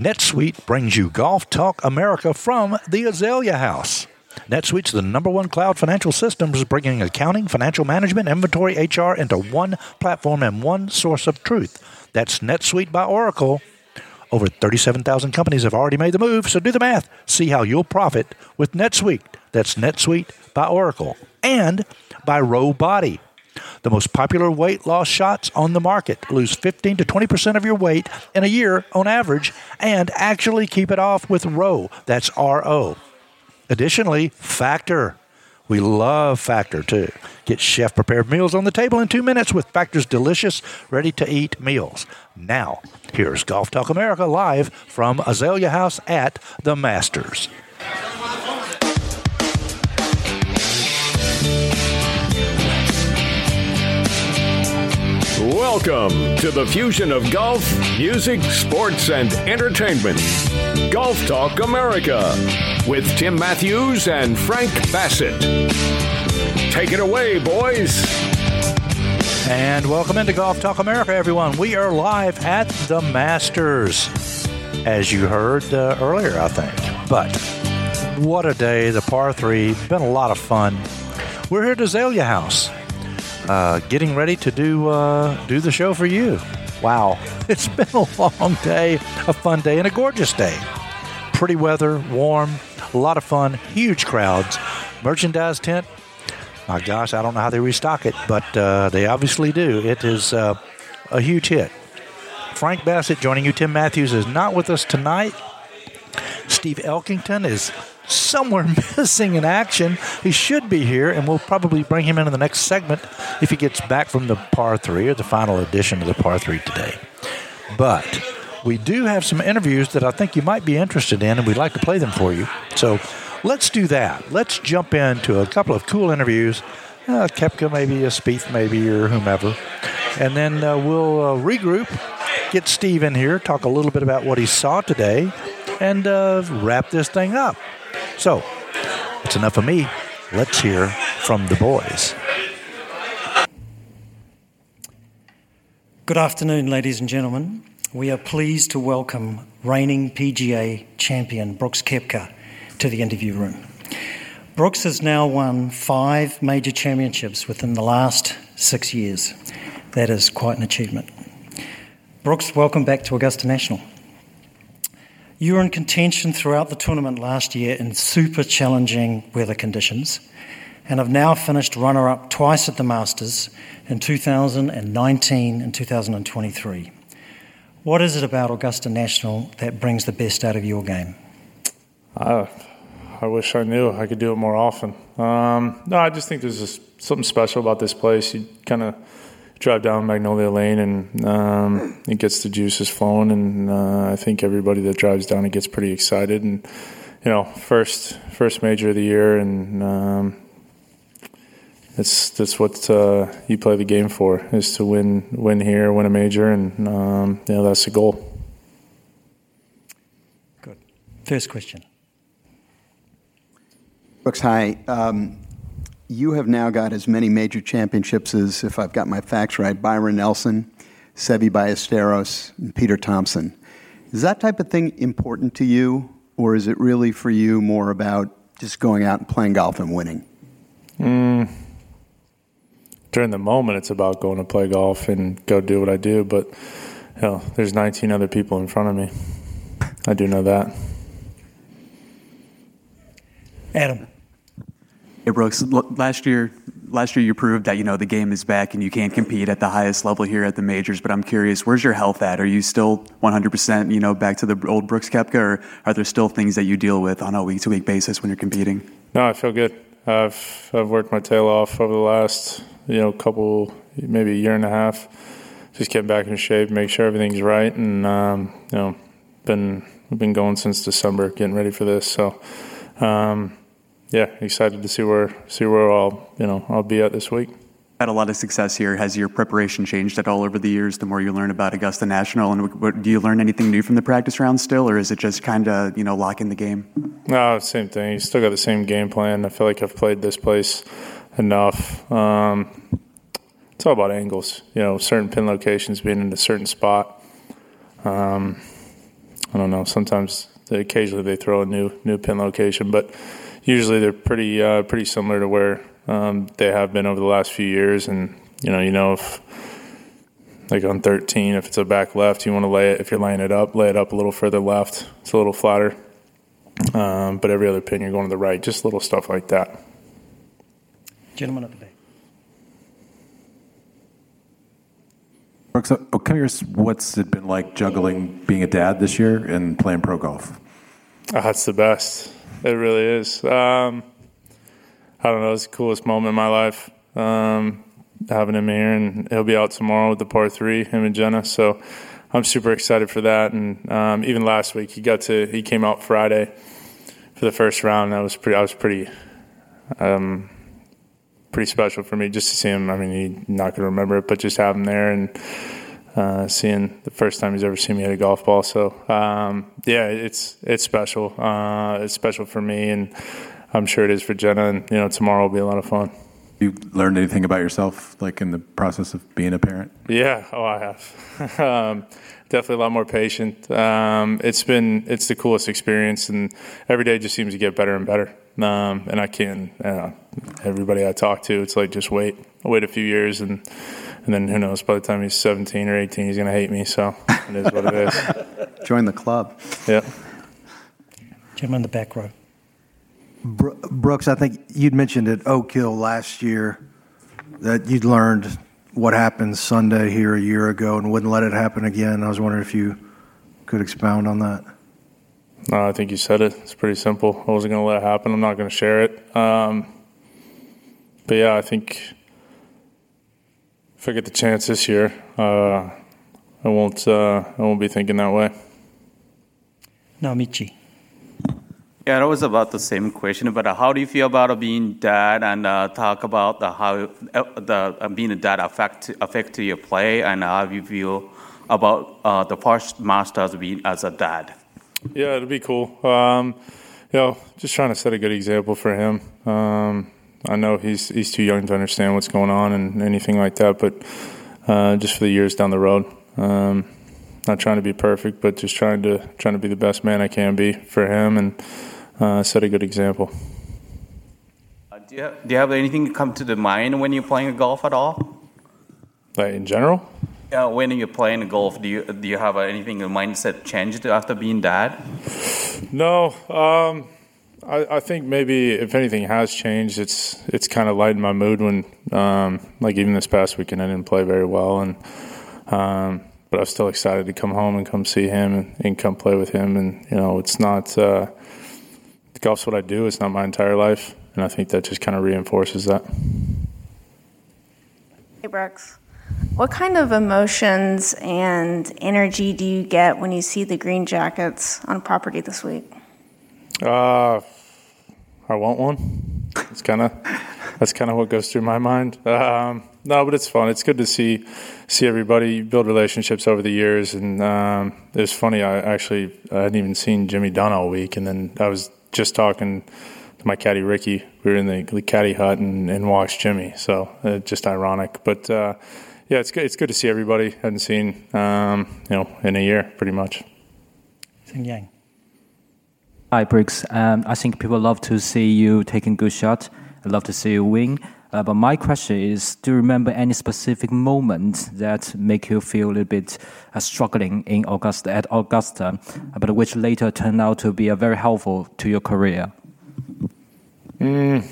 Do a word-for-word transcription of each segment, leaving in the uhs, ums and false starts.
NetSuite brings you Golf Talk America from the Azalea House. NetSuite's the number one cloud financial systems, bringing accounting, financial management, inventory, H R into one platform and one source of truth. That's NetSuite by Oracle. Over thirty-seven thousand companies have already made the move, so do the math. See how you'll profit with NetSuite. That's NetSuite by Oracle. And by Row Body, the most popular weight loss shots on the market. Lose fifteen to twenty percent of your weight in a year on average and actually keep it off with Row. That's R O. Additionally, Factor. We love Factor, too. Get chef-prepared meals on the table in two minutes with Factor's delicious, ready-to-eat meals. Now, here's Golf Talk America live from Azalea House at the Masters. Welcome to the fusion of golf, music, sports, and entertainment. Golf Talk America with Tim Matthews and Frank Bassett. Take it away, boys. And welcome into Golf Talk America, everyone. We are live at the Masters, as you heard uh, earlier, I think. But what a day, the par three. Been a lot of fun. We're here at Azalea House. Uh, getting ready to do uh, do the show for you. Wow, it's been a long day, a fun day, and a gorgeous day. Pretty weather, warm, a lot of fun, huge crowds. Merchandise tent, my gosh, I don't know how they restock it, but uh, they obviously do. It is uh, a huge hit. Frank Bassett joining you. Tim Matthews is not with us tonight. Steve Elkington is somewhere missing in action. He should be here, and we'll probably bring him into the next segment if he gets back from the par three or the final edition of the par three today. But we do have some interviews that I think you might be interested in, and we'd like to play them for you. So let's do that. Let's jump into a couple of cool interviews. Uh, Koepka maybe, a Spieth maybe, or whomever. And then uh, we'll uh, regroup, get Steve in here, talk a little bit about what he saw today, and uh, wrap this thing up. So, it's enough of me. Let's hear from the boys. Good afternoon, ladies and gentlemen. We are pleased to welcome reigning P G A champion Brooks Koepka to the interview room. Brooks has now won five major championships within the last six years. That is quite an achievement. Brooks, welcome back to Augusta National. You were in contention throughout the tournament last year in super challenging weather conditions and have now finished runner-up twice at the Masters in two thousand nineteen and two thousand twenty-three. What is it about Augusta National that brings the best out of your game? Uh, I wish I knew I could do it more often. Um, no, I just think there's just something special about this place. You kind of drive down Magnolia Lane and um, it gets the juices flowing, and uh, I think everybody that drives down it gets pretty excited. And you know, first first major of the year, and um, that's that's what uh, you play the game for, is to win win here, win a major, and um, you know, that's the goal. Good. First question. Brooks, hi. Um, You have now got as many major championships as, if I've got my facts right, Byron Nelson, Seve Ballesteros, and Peter Thompson. Is that type of thing important to you, or is it really for you more about just going out and playing golf and winning? Mm. During the moment, it's about going to play golf and go do what I do, but you know, there's nineteen other people in front of me. I do know that. Adam. Hey, Brooks, last year last year you proved that, you know, the game is back and you can compete at the highest level here at the majors, but I'm curious, where's your health at? Are you still one hundred percent, you know, back to the old Brooks Koepka, or are there still things that you deal with on a week-to-week basis when you're competing? No, I feel good. I've I've worked my tail off over the last, you know, couple, maybe a year and a half, just getting back in shape, make sure everything's right, and, um, you know, been, we've been going since December, getting ready for this, so... Um, Yeah, excited to see where see where I'll you know I'll be at this week. Had a lot of success here. Has your preparation changed at all over the years? The more you learn about Augusta National, and what, do you learn anything new from the practice round still, or is it just kind of you know locking the game? No, same thing. You still got the same game plan. I feel like I've played this place enough. Um, it's all about angles. You know, certain pin locations being in a certain spot. Um, I don't know. Sometimes, they, occasionally, they throw a new new pin location, but usually they're pretty uh, pretty similar to where um, they have been over the last few years. And you know, you know if like on thirteen, if it's a back left, you want to lay it. If you're laying it up, lay it up a little further left. It's a little flatter. Um, but every other pin, you're going to the right. Just little stuff like that. Gentleman at the back. Brooks, I'm curious, what's it been like juggling being a dad this year and playing pro golf? Oh, that's the best. It really is. Um, I don't know. It's the coolest moment in my life, um, having him here. And he'll be out tomorrow with the par three, him and Jenna. So I'm super excited for that. And um, even last week, he got to he came out Friday for the first round. That was pretty. I was pretty. Um, pretty special for me just to see him. I mean, he's not going to remember it, but just have him there and uh, seeing the first time he's ever seen me hit a golf ball. So, um, yeah, it's it's special. Uh, it's special for me, and I'm sure it is for Jenna. And, you know, tomorrow will be a lot of fun. You learned anything about yourself, like in the process of being a parent? Yeah, oh, I have. um, definitely a lot more patient. Um, it's been, it's the coolest experience, and every day just seems to get better and better. Um, and I can't, uh, everybody I talk to, it's like, just wait, wait a few years, and and then who knows, by the time he's seventeen or eighteen, he's going to hate me, so it is what it is. Join the club. Yeah. Gentleman in the back row. Brooks, I think you'd mentioned at Oak Hill last year that you'd learned what happened Sunday here a year ago and wouldn't let it happen again. I was wondering if you could expound on that. No, I think you said it. It's pretty simple. I wasn't going to let it happen. I'm not going to share it. Um, but, yeah, I think if I get the chance this year, uh, I won't uh, I won't be thinking that way. Now, Michi. Yeah, that was about the same question. But uh, how do you feel about being dad, and uh, talk about the, how uh, the uh, being a dad affect affect your play, and how you feel about uh, the first Masters being as a dad? Yeah, it'll be cool. Um, you know, just trying to set a good example for him. Um, I know he's he's too young to understand what's going on and anything like that, but uh, just for the years down the road. Um, not trying to be perfect, but just trying to trying to be the best man I can be for him and uh, set a good example. Uh, do, you have, do you have anything come to the mind when you're playing golf at all? Like in general? Yeah, when you're playing golf, do you do you have anything in mindset changed after being dad? No, um, I, I think maybe if anything has changed, it's it's kind of lightened my mood when, um, like even this past weekend, I didn't play very well, and um, but I was still excited to come home and come see him and, and come play with him. And you know, it's not uh, golf's what I do. It's not my entire life, and I think that just kind of reinforces that. Hey, Brooks. What kind of emotions and energy do you get when you see the Green Jackets on property this week? Uh, I want one. It's kind of that's kind of what goes through my mind. Um, no, but it's fun. It's good to see see everybody. You build relationships over the years, and um, it was funny. I actually I hadn't even seen Jimmy Dunn all week, and then I was just talking to my caddy Ricky. We were in the, the caddy hut and, and watched Jimmy. So uh, just ironic, but. Uh, Yeah, it's good. It's good to see everybody. Hadn't seen, um, you know, in a year, pretty much. Sing Yang. Hi, Brooks. Um, I think people love to see you taking good shots. I love to see you win. Uh, but my question is, do you remember any specific moment that make you feel a little bit uh, struggling in Augusta at Augusta, but which later turned out to be uh, very helpful to your career? Mm.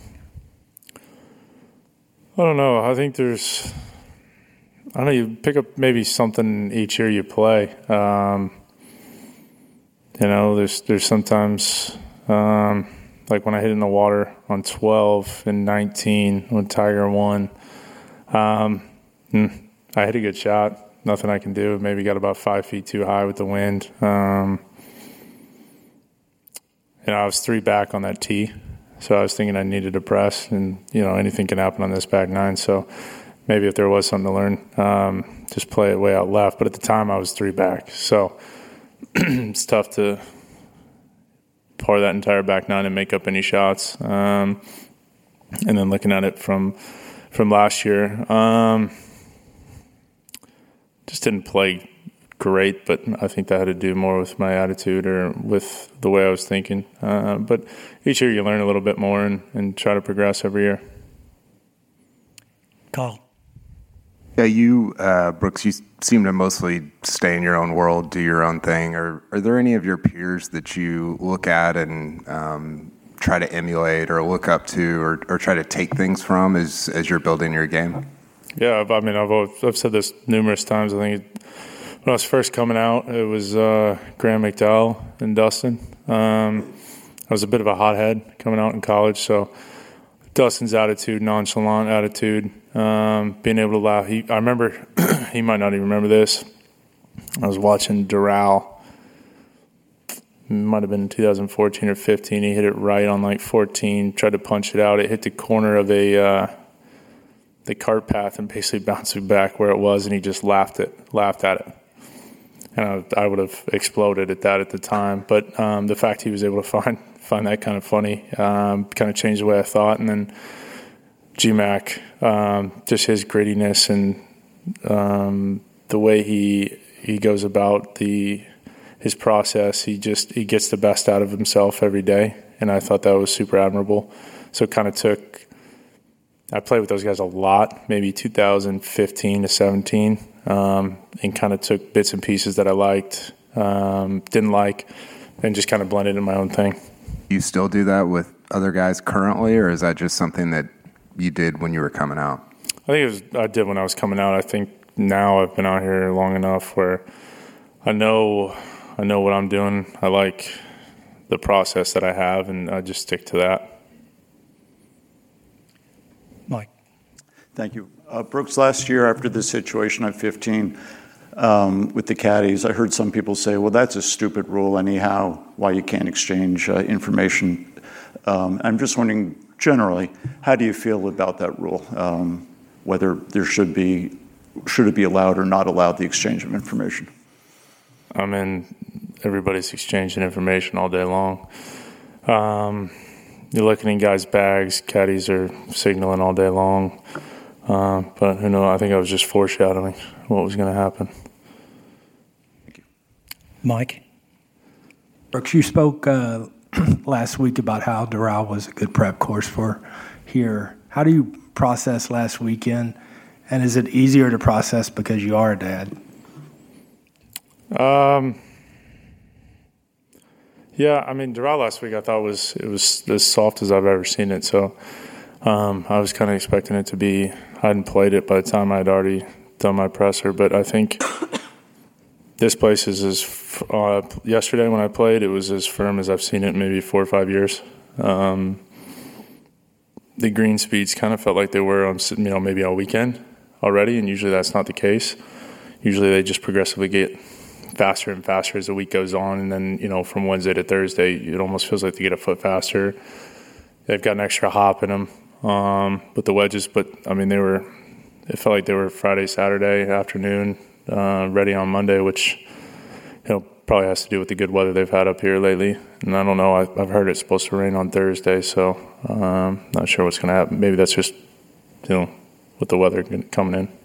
I don't know. I think there's. I don't know, you pick up maybe something each year you play. Um, you know, there's there's sometimes, um, like when I hit in the water on twelve and nineteen when Tiger won, um, I hit a good shot. Nothing I can do. Maybe got about five feet too high with the wind. Um, you know, I was three back on that tee, so I was thinking I needed to press, and, you know, anything can happen on this back nine, so... Maybe if there was something to learn, um, just play it way out left. But at the time, I was three back. So it's tough to pour that entire back nine and make up any shots. Um, and then looking at it from from last year, um, just didn't play great, but I think that had to do more with my attitude or with the way I was thinking. Uh, but each year you learn a little bit more and, and try to progress every year. Carl. Yeah, you, uh, Brooks, you seem to mostly stay in your own world, do your own thing. Are, are there any of your peers that you look at and um, try to emulate or look up to or, or try to take things from as, as you're building your game? Yeah, I mean, I've always, I've said this numerous times. I think when I was first coming out, it was uh, Graham McDowell and Dustin. Um, I was a bit of a hothead coming out in college, so Dustin's attitude, nonchalant attitude, um, being able to laugh. He, I remember, he might not even remember this. I was watching Doral. It might have been in two thousand fourteen or fifteen. He hit it right on like fourteen, tried to punch it out. It hit the corner of a uh, the cart path and basically bounced it back where it was, and he just laughed it, laughed at it. And I, I would have exploded at that at the time. But um, the fact he was able to find find that kind of funny um, kind of changed the way I thought. And then G-Mac, um, just his grittiness and um, the way he he goes about the his process, he just he gets the best out of himself every day, and I thought that was super admirable. So it kind of took. I played with those guys a lot, maybe two thousand fifteen to seventeen, um, and kind of took bits and pieces that I liked, um, didn't like, and just kind of blended in my own thing. You still do that with other guys currently, or is that just something that you did when you were coming out? I think it was I did when I was coming out. I think now I've been out here long enough where I know I know what I'm doing. I like the process that I have, and I just stick to that. Mike. Thank you. Uh, Brooks, last year after the situation at fifteen um, with the caddies, I heard some people say, well, that's a stupid rule anyhow, why you can't exchange uh, information. Um, I'm just wondering, generally, how do you feel about that rule? Um, whether there should be, should it be allowed or not allowed, the exchange of information? I mean, everybody's exchanging information all day long. Um, you're looking in guys' bags, caddies are signaling all day long. Uh, but who knows? I think I was just foreshadowing what was going to happen. Thank you. Mike? Brooks, you spoke uh, last week about how Doral was a good prep course for here. How do you process last weekend? And is it easier to process because you are a dad? Um. Yeah, I mean, Doral last week I thought was it was as soft as I've ever seen it. So um, I was kind of expecting it to be. I hadn't played it by the time I'd already done my presser, but I think this place is as uh, yesterday when I played, it was as firm as I've seen it in maybe four or five years. Um, the green speeds kind of felt like they were on, you know, maybe all weekend already, and usually that's not the case. Usually they just progressively get faster and faster as the week goes on, and then, you know, from Wednesday to Thursday, it almost feels like they get a foot faster. They've got an extra hop in them um, with the wedges, but, I mean, they were, it felt like they were Friday, Saturday afternoon, uh, ready on Monday, which, you know, probably has to do with the good weather they've had up here lately. And I don't know, I, I've heard it's supposed to rain on Thursday, so um, not sure what's going to happen. Maybe that's just, you know, with the weather coming in.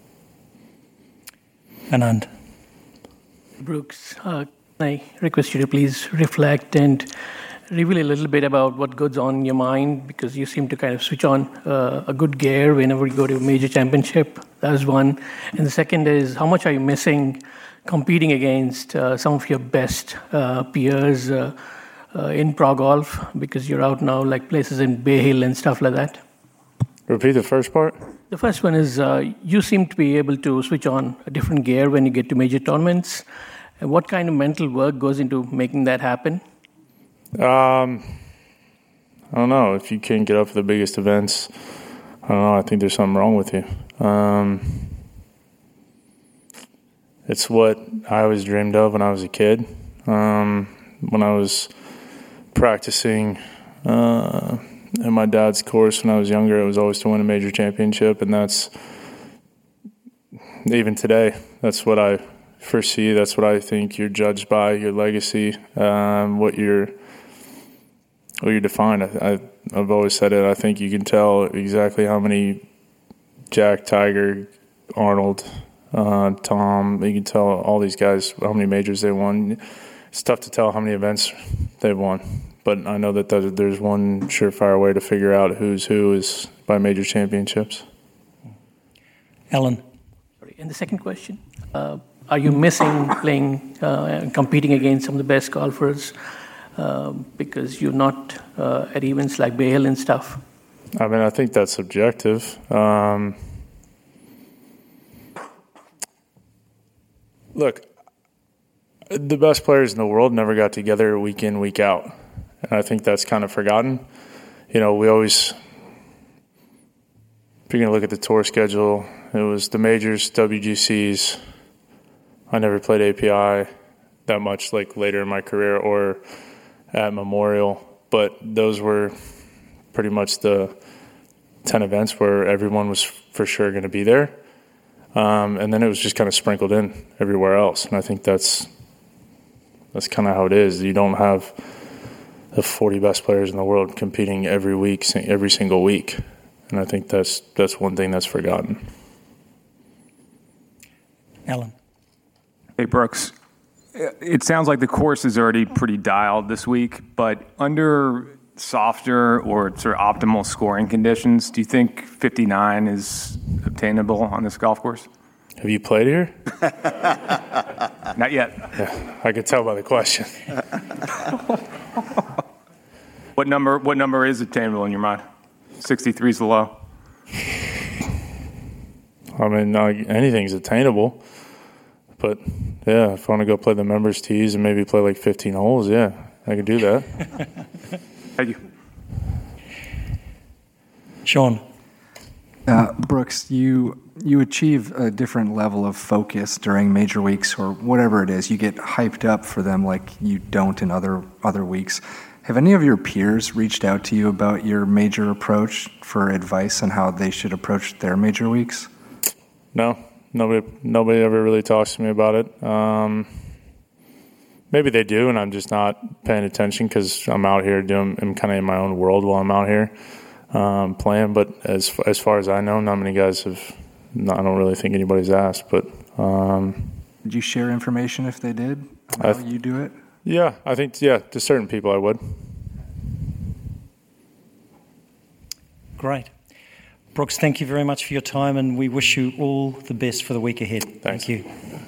Anand. Brooks, uh, I request you to please reflect and reveal a little bit about what goes on in your mind, because you seem to kind of switch on uh, a good gear whenever you go to a major championship. That's one. And the second is, how much are you missing competing against uh, some of your best uh, peers uh, uh, in pro golf, because you're out now, like places in Bay Hill and stuff like that? Repeat the first part. The first one is uh, you seem to be able to switch on a different gear when you get to major tournaments. And what kind of mental work goes into making that happen? Um, I don't know. If you can't get up for the biggest events, I don't know. I think there's something wrong with you. Um, it's what I always dreamed of when I was a kid. Um, when I was practicing uh, in my dad's course when I was younger, it was always to win a major championship, and that's even today. That's what I foresee. That's what I think you're judged by, your legacy, um, what you're what you're defined. I, I, I've always said it. I think you can tell exactly how many Jack, Tiger, Arnold, uh, Tom. You can tell all these guys how many majors they won. It's tough to tell how many events they've won, but I know that there's one surefire way to figure out who's who is by major championships. Alan. Sorry. And the second question, uh, are you missing playing uh, and competing against some of the best golfers uh, because you're not uh, at events like Bay Hill and stuff? I mean, I think that's subjective. Um, look, the best players in the world never got together week in, week out. And I think that's kind of forgotten. You know, we always, if you're going to look at the tour schedule, it was the majors, W G Cs. I never played A P I that much, like later in my career or at Memorial. But those were pretty much the ten events where everyone was for sure going to be there. Um, and then it was just kind of sprinkled in everywhere else. And I think that's that's kind of how it is. You don't have the forty best players in the world competing every week, every single week. And I think that's that's one thing that's forgotten. Alan. Hey, Brooks. It sounds like the course is already pretty dialed this week, but under softer or sort of optimal scoring conditions, do you think fifty-nine is obtainable on this golf course? Have you played here? Not yet. Yeah, I could tell by the question. What number? What number is attainable in your mind? sixty-three is the low. I mean, uh, anything's attainable. But, yeah, if I want to go play the members' tees and maybe play like fifteen holes, yeah, I can do that. Thank you. Sean. Uh, Brooks, you you achieve a different level of focus during major weeks or whatever it is. You get hyped up for them like you don't in other other weeks. Have any of your peers reached out to you about your major approach for advice on how they should approach their major weeks? No. Nobody nobody ever really talks to me about it. Um, maybe they do, and I'm just not paying attention because I'm out here doing. I'm kind of in my own world while I'm out here um, playing. But as as far as I know, not many guys have. No, I don't really think anybody's asked. But um, did you share information if they did? How th- you do it? Yeah, I think yeah. To certain people, I would. Great. Brooks, thank you very much for your time, and we wish you all the best for the week ahead. Thanks. Thank you.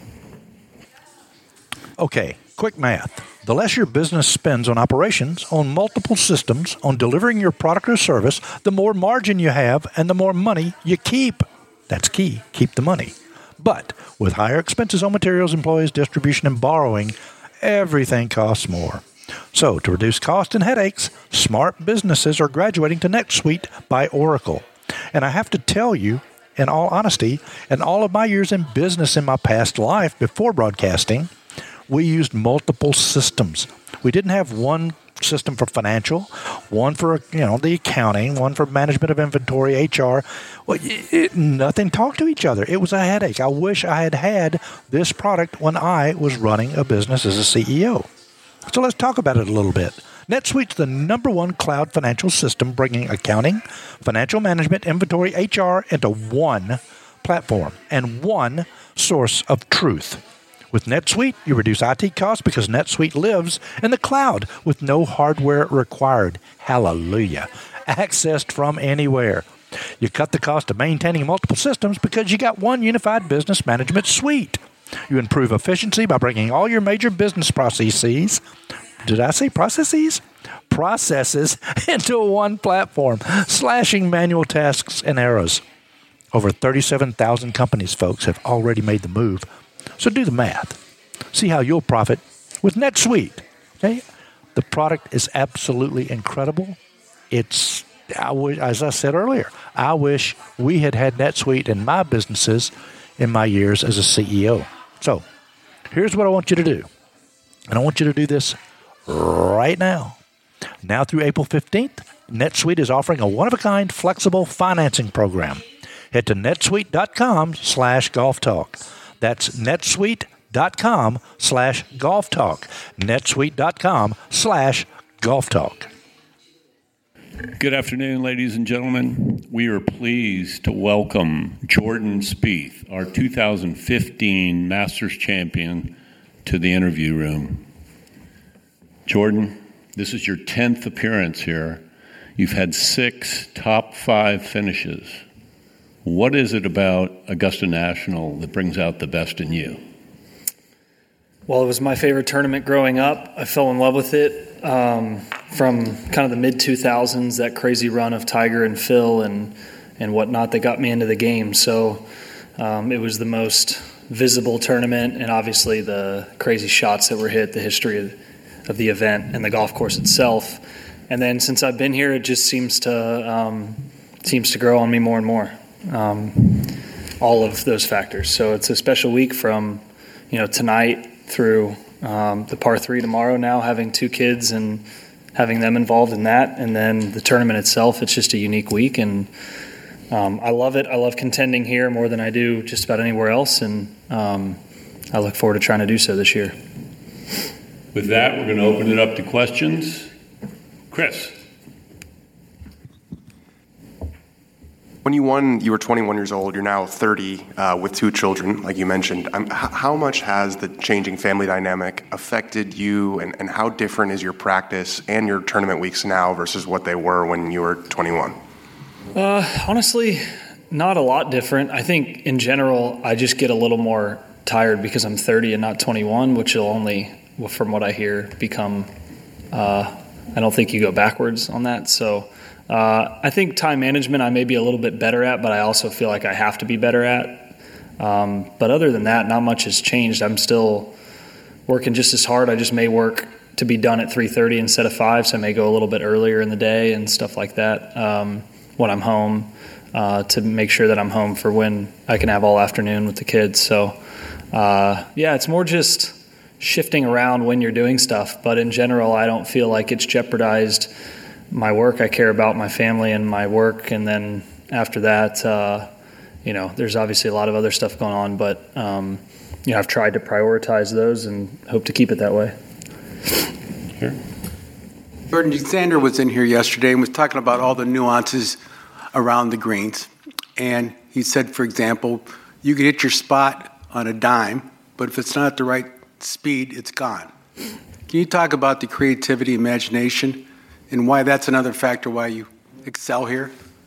Okay, quick math. The less your business spends on operations, on multiple systems, on delivering your product or service, the more margin you have and the more money you keep. That's key. Keep the money. But with higher expenses on materials, employees, distribution, and borrowing, everything costs more. So to reduce cost and headaches, smart businesses are graduating to NetSuite by Oracle. And I have to tell you, in all honesty, in all of my years in business in my past life before broadcasting, we used multiple systems. We didn't have one system for financial, one for you know the accounting, one for management of inventory, H R. Well, it, nothing talked to each other. It was a headache. I wish I had had this product when I was running a business as a C E O. So let's talk about it a little bit. NetSuite's the number one cloud financial system bringing accounting, financial management, inventory, H R into one platform and one source of truth. With NetSuite, you reduce I T costs because NetSuite lives in the cloud with no hardware required. Hallelujah. Accessed from anywhere. You cut the cost of maintaining multiple systems because you got one unified business management suite. You improve efficiency by bringing all your major business processes Did I say processes? Processes into one platform, slashing manual tasks and errors. Over thirty-seven thousand companies, folks, have already made the move. So do the math. See how you'll profit with NetSuite. Okay? The product is absolutely incredible. It's, I wish, as I said earlier, I wish we had had NetSuite in my businesses in my years as a C E O. So here's what I want you to do. And I want you to do this right now. Now through April fifteenth, NetSuite is offering a one-of-a-kind flexible financing program. Head to netsuite.com slash golf talk. That's netsuite.com slash golf talk. netsuite.com slash golf talk. Good afternoon, ladies and gentlemen. we are pleased to welcome Jordan Spieth, our two thousand fifteen Masters champion, to the interview room. Jordan, this is your tenth appearance here. You've had six top five finishes. What is it about Augusta National that brings out the best in you? Well, it was my favorite tournament growing up. I fell in love with it um, from kind of the mid two thousands, that crazy run of Tiger and Phil and, and whatnot that got me into the game. So um, it was the most visible tournament, and obviously the crazy shots that were hit, the history of, of the event and the golf course itself. And then since I've been here, it just seems to um, seems to grow on me more and more. Um, all of those factors. So it's a special week from, you know, tonight through um, the par three tomorrow. Now having two kids and having them involved in that, and then the tournament itself. It's just a unique week, and um, I love it. I love contending here more than I do just about anywhere else, and um, I look forward to trying to do so this year. With that, we're going to open it up to questions. Chris. When you won, you were twenty-one years old. You're now thirty uh, with two children, like you mentioned. Um, h- how much has the changing family dynamic affected you, and, and how different is your practice and your tournament weeks now versus what they were when you were twenty-one? Uh, honestly, not a lot different. I think in general, I just get a little more tired because I'm thirty and not twenty-one, which will only, from what I hear, become, uh, I don't think you go backwards on that. So uh, I think time management I may be a little bit better at, but I also feel like I have to be better at. Um, but other than that, not much has changed. I'm still working just as hard. I just may work to be done at three thirty instead of five, so I may go a little bit earlier in the day and stuff like that um, when I'm home uh, to make sure that I'm home for when I can have all afternoon with the kids. So uh, yeah, it's more just shifting around when you're doing stuff. But in general, I don't feel like it's jeopardized my work. I care about my family and my work. And then after that, uh, you know, there's obviously a lot of other stuff going on, but, um, you know, I've tried to prioritize those and hope to keep it that way. Sure. Jordan Sander was in here yesterday and was talking about all the nuances around the greens. And he said, for example, you can hit your spot on a dime, but if it's not at the right speed, it's gone. Can you talk about the creativity, imagination, and why that's another factor why you excel here?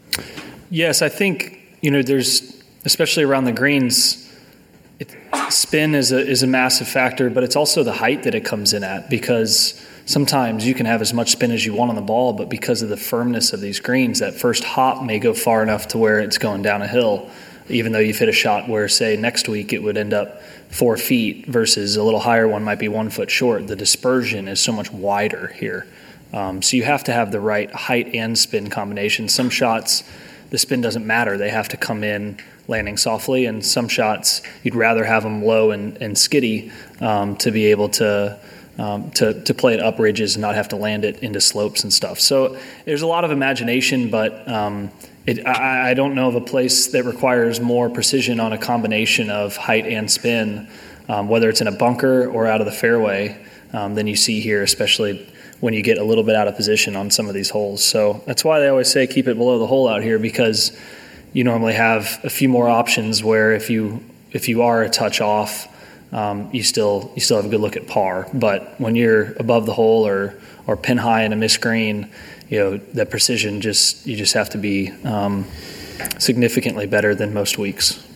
Yes, I think, you know, there's, especially around the greens, it, spin is a, is a massive factor, but it's also the height that it comes in at, because sometimes you can have as much spin as you want on the ball, but because of the firmness of these greens, that first hop may go far enough to where it's going down a hill, even though you've hit a shot where, say, next week it would end up four feet versus a little higher one might be one foot short. The dispersion is so much wider here. Um, so you have to have the right height and spin combination. Some shots, the spin doesn't matter. They have to come in landing softly, and some shots you'd rather have them low and, and skiddy um, to be able to, um, to to play it up ridges and not have to land it into slopes and stuff. So there's a lot of imagination, but um, it, I, I don't know of a place that requires more precision on a combination of height and spin, um, whether it's in a bunker or out of the fairway, um, than you see here, especially when you get a little bit out of position on some of these holes. So that's why they always say keep it below the hole out here, because you normally have a few more options where if you if you are a touch off, um, you still you still have a good look at par. But when you're above the hole or or pin high in a missed green, you know, the precision just you just have to be um, significantly better than most weeks.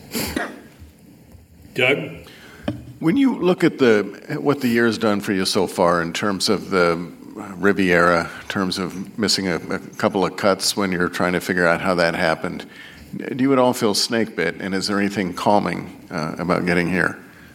Doug? When you look at the what the year has done for you so far in terms of the Riviera, in terms of missing a, a couple of cuts when you're trying to figure out how that happened, do you at all feel snake bit? And is there anything calming uh, about getting here?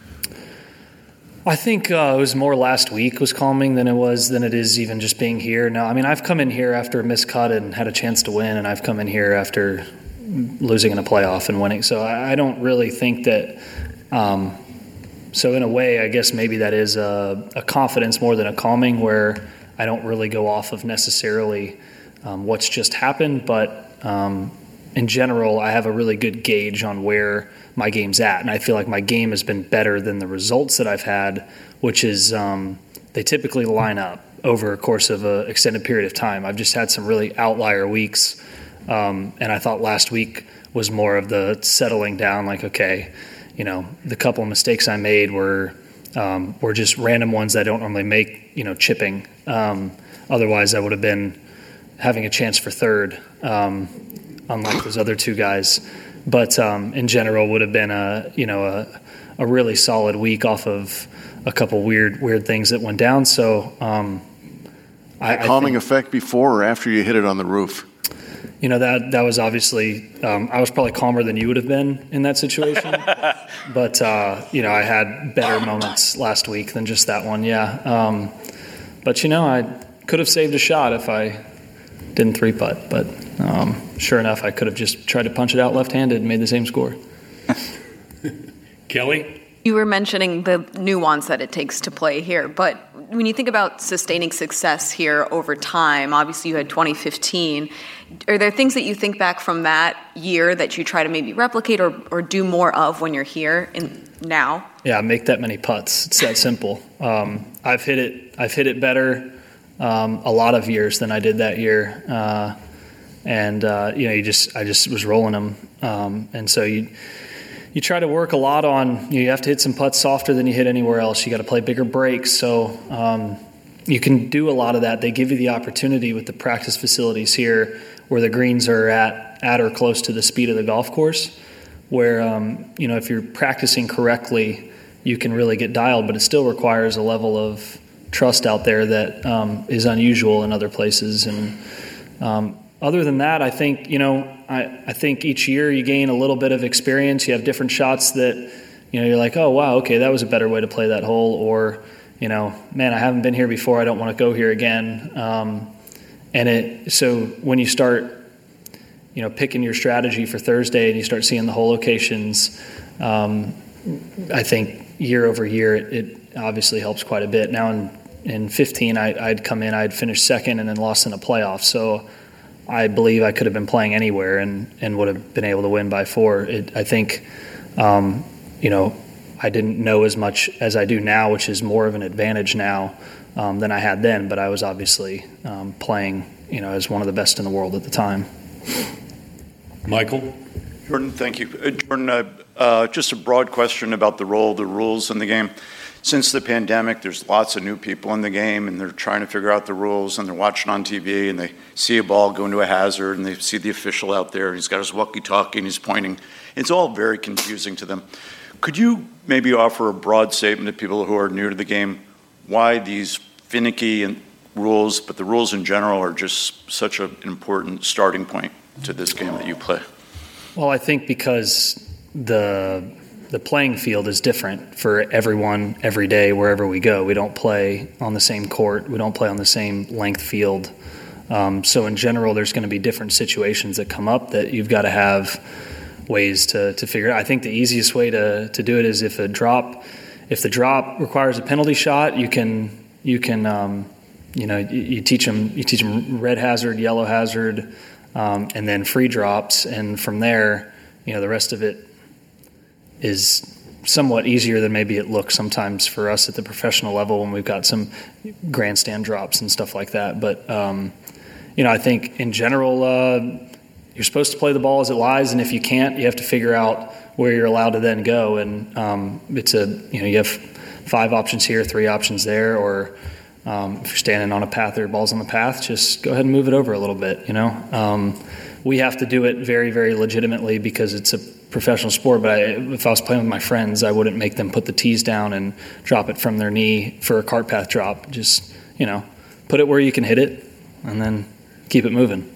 I think uh, it was more last week was calming than it was than it is even just being here. Now, I mean, I've come in here after a missed cut and had a chance to win, and I've come in here after losing in a playoff and winning. So I, I don't really think that. Um, so in a way, I guess maybe that is a, a confidence more than a calming, where I don't really go off of necessarily um, what's just happened, but um, in general, I have a really good gauge on where my game's at, and I feel like my game has been better than the results that I've had, which is um, they typically line up over a course of an extended period of time. I've just had some really outlier weeks Um, and I thought last week was more of the settling down, like, okay, you know, the couple of mistakes I made were um, were just random ones that I don't normally make, you know, chipping. Um, otherwise, I would have been having a chance for third, um, unlike those other two guys. But um, in general, would have been a, you know, a, a really solid week off of a couple weird weird things that went down. So um, I, I calming think, effect before or after you hit it on the roof? You know, that that was obviously, um, I was probably calmer than you would have been in that situation. But, uh, you know, I had better moments last week than just that one, yeah. Um, but, you know, I could have saved a shot if I didn't three-putt. But um, sure enough, I could have just tried to punch it out left-handed and made the same score. Kelly? You were mentioning the nuance that it takes to play here, but when you think about sustaining success here over time, obviously you had twenty fifteen. Are there things that you think back from that year that you try to maybe replicate or, or do more of when you're here in now? Yeah, make that many putts. It's that simple. Um, I've hit it. I've hit it better um, a lot of years than I did that year, uh, and uh, you know, you just I just was rolling them, um, and so you. You try to work a lot on, you have to hit some putts softer than you hit anywhere else. You got to play bigger breaks. So um, you can do a lot of that. They give you the opportunity with the practice facilities here where the greens are at, at or close to the speed of the golf course, where, um, you know, if you're practicing correctly, you can really get dialed, but it still requires a level of trust out there that um, is unusual in other places. And um, other than that, I think, you know, I, I think each year you gain a little bit of experience. You have different shots that, you know, you're like, oh, wow, okay, that was a better way to play that hole. Or, you know, man, I haven't been here before. I don't want to go here again. Um, and it so when you start, you know, picking your strategy for Thursday and you start seeing the hole locations, um, I think year over year it, it obviously helps quite a bit. Now in, in fifteen, I, I'd come in, I'd finished second and then lost in a playoff. So I believe I could have been playing anywhere and, and would have been able to win by four. It, I think, um, you know, I didn't know as much as I do now, which is more of an advantage now um, than I had then. But I was obviously um, playing, you know, as one of the best in the world at the time. Michael? Jordan, thank you. Uh, Jordan, uh, uh, just a broad question about the role of the rules in the game. Since the pandemic, there's lots of new people in the game, and they're trying to figure out the rules, and they're watching on T V, and they see a ball go into a hazard, and they see the official out there, and he's got his walkie-talkie, and he's pointing. It's all very confusing to them. Could you maybe offer a broad statement to people who are new to the game, why these finicky and rules, but the rules in general are just such an important starting point to this game that you play? Well, I think because the the playing field is different for everyone every day wherever we go. We don't play on the same court. We don't play on the same length field. Um, so in general, there's going to be different situations that come up that you've got to have ways to, to figure out. I think the easiest way to, to do it is if a drop, if the drop requires a penalty shot, you can you can um, you know you, you teach them you teach them red hazard, yellow hazard, um, and then free drops, and from there, you know, the rest of it is somewhat easier than maybe it looks sometimes for us at the professional level when we've got some grandstand drops and stuff like that. But, um, you know, I think in general, uh, you're supposed to play the ball as it lies, and if you can't, you have to figure out where you're allowed to then go. And um, it's a, you know, you have five options here, three options there, or um, if you're standing on a path or your ball's on the path, just go ahead and move it over a little bit, you know. Um, we have to do it very, very legitimately because it's a professional sport, but I, if I was playing with my friends, I wouldn't make them put the tees down and drop it from their knee for a cart path drop. Just, you know, put it where you can hit it and then keep it moving.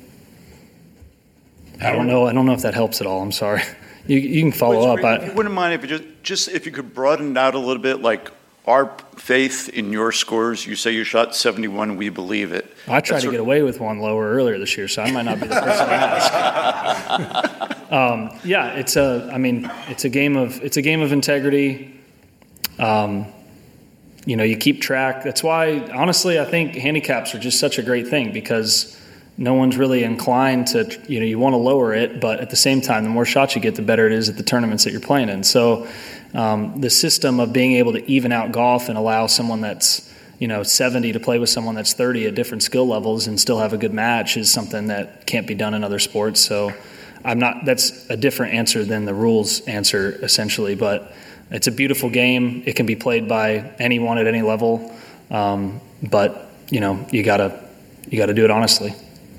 I don't know. I don't know if that helps at all. I'm sorry. You, you can follow up. If you wouldn't mind if you just, just if you could broaden it out a little bit, like our faith in your scores. You say you shot seventy-one. We believe it. I tried That's to get away with one lower earlier this year, so I might not be the person to ask. um, yeah, it's a. I mean, it's a game of it's a game of integrity. Um, you know, you keep track. That's why, honestly, I think handicaps are just such a great thing because no one's really inclined to. You know, you want to lower it, but at the same time, the more shots you get, the better it is at the tournaments that you're playing in. So. Um, the system of being able to even out golf and allow someone that's you know, seventy to play with someone that's thirty at different skill levels and still have a good match is something that can't be done in other sports. So I'm not, that's a different answer than the rules answer essentially, but it's a beautiful game. It can be played by anyone at any level. Um, but you know, you gotta, you gotta do it honestly.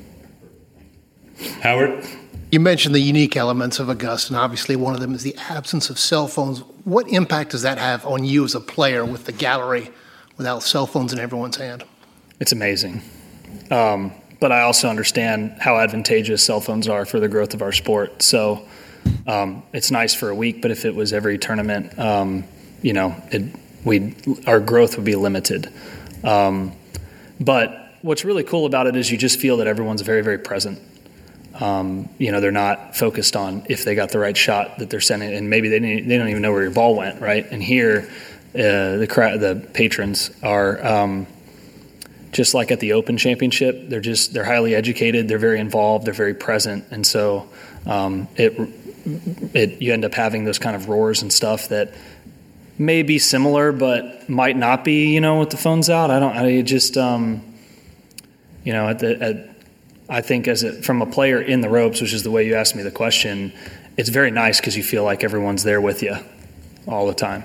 Howard? You mentioned the unique elements of Augusta, and obviously one of them is the absence of cell phones. What impact does that have on you as a player with the gallery without cell phones in everyone's hand? It's amazing. Um, but I also understand how advantageous cell phones are for the growth of our sport. So um, it's nice for a week, but if it was every tournament, um, you know, it, we our growth would be limited. Um, but what's really cool about it is you just feel that everyone's very, very present. Um, you know, they're not focused on if they got the right shot that they're sending, and maybe they didn't, they don't even know where your ball went, right? And here, uh, the crowd, the patrons are um, just like at the Open Championship. They're just they're highly educated, they're very involved, they're very present, and so um, it it you end up having those kind of roars and stuff that may be similar, but might not be. You know, with the phones out, I don't. I just um, you know at the at I think as a, from a player in the ropes, which is the way you asked me the question, it's very nice because you feel like everyone's there with you all the time.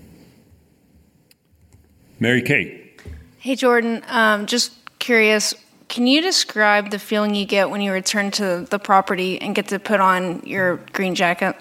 Mary Kate. Hey, Jordan, um, just curious, can you describe the feeling you get when you return to the property and get to put on your green jacket?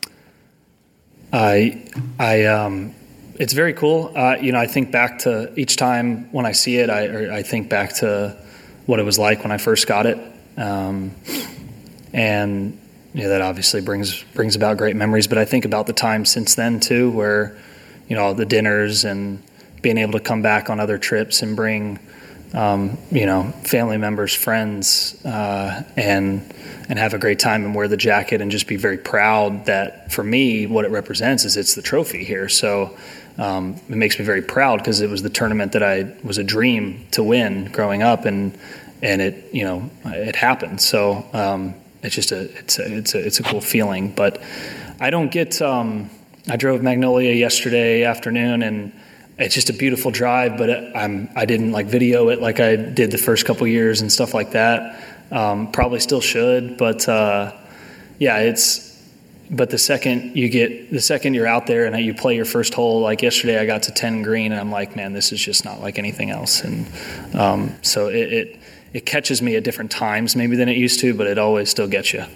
I, I, um, it's very cool. Uh, you know, I think back to each time when I see it, I, or I think back to what it was like when I first got it. Um, and you know, that obviously brings brings about great memories, but I think about the time since then too, where, you know, the dinners and being able to come back on other trips and bring, um, you know, family members, friends, uh, and and have a great time and wear the jacket and just be very proud that for me, what it represents is it's the trophy here. So Um, it makes me very proud because it was the tournament that I was a dream to win growing up, and and it you know it happened. So um, it's just a it's a it's a it's a cool feeling. But I don't get. Um, I drove Magnolia yesterday afternoon, and it's just a beautiful drive. But I'm I didn't like video it like I did the first couple years and stuff like that. Um, probably still should, but uh, yeah, it's. But the second you get, the second you're out there and you play your first hole, like yesterday I got to ten green and I'm like, man, this is just not like anything else. And um, so it, it it catches me at different times maybe than it used to, but it always still gets you.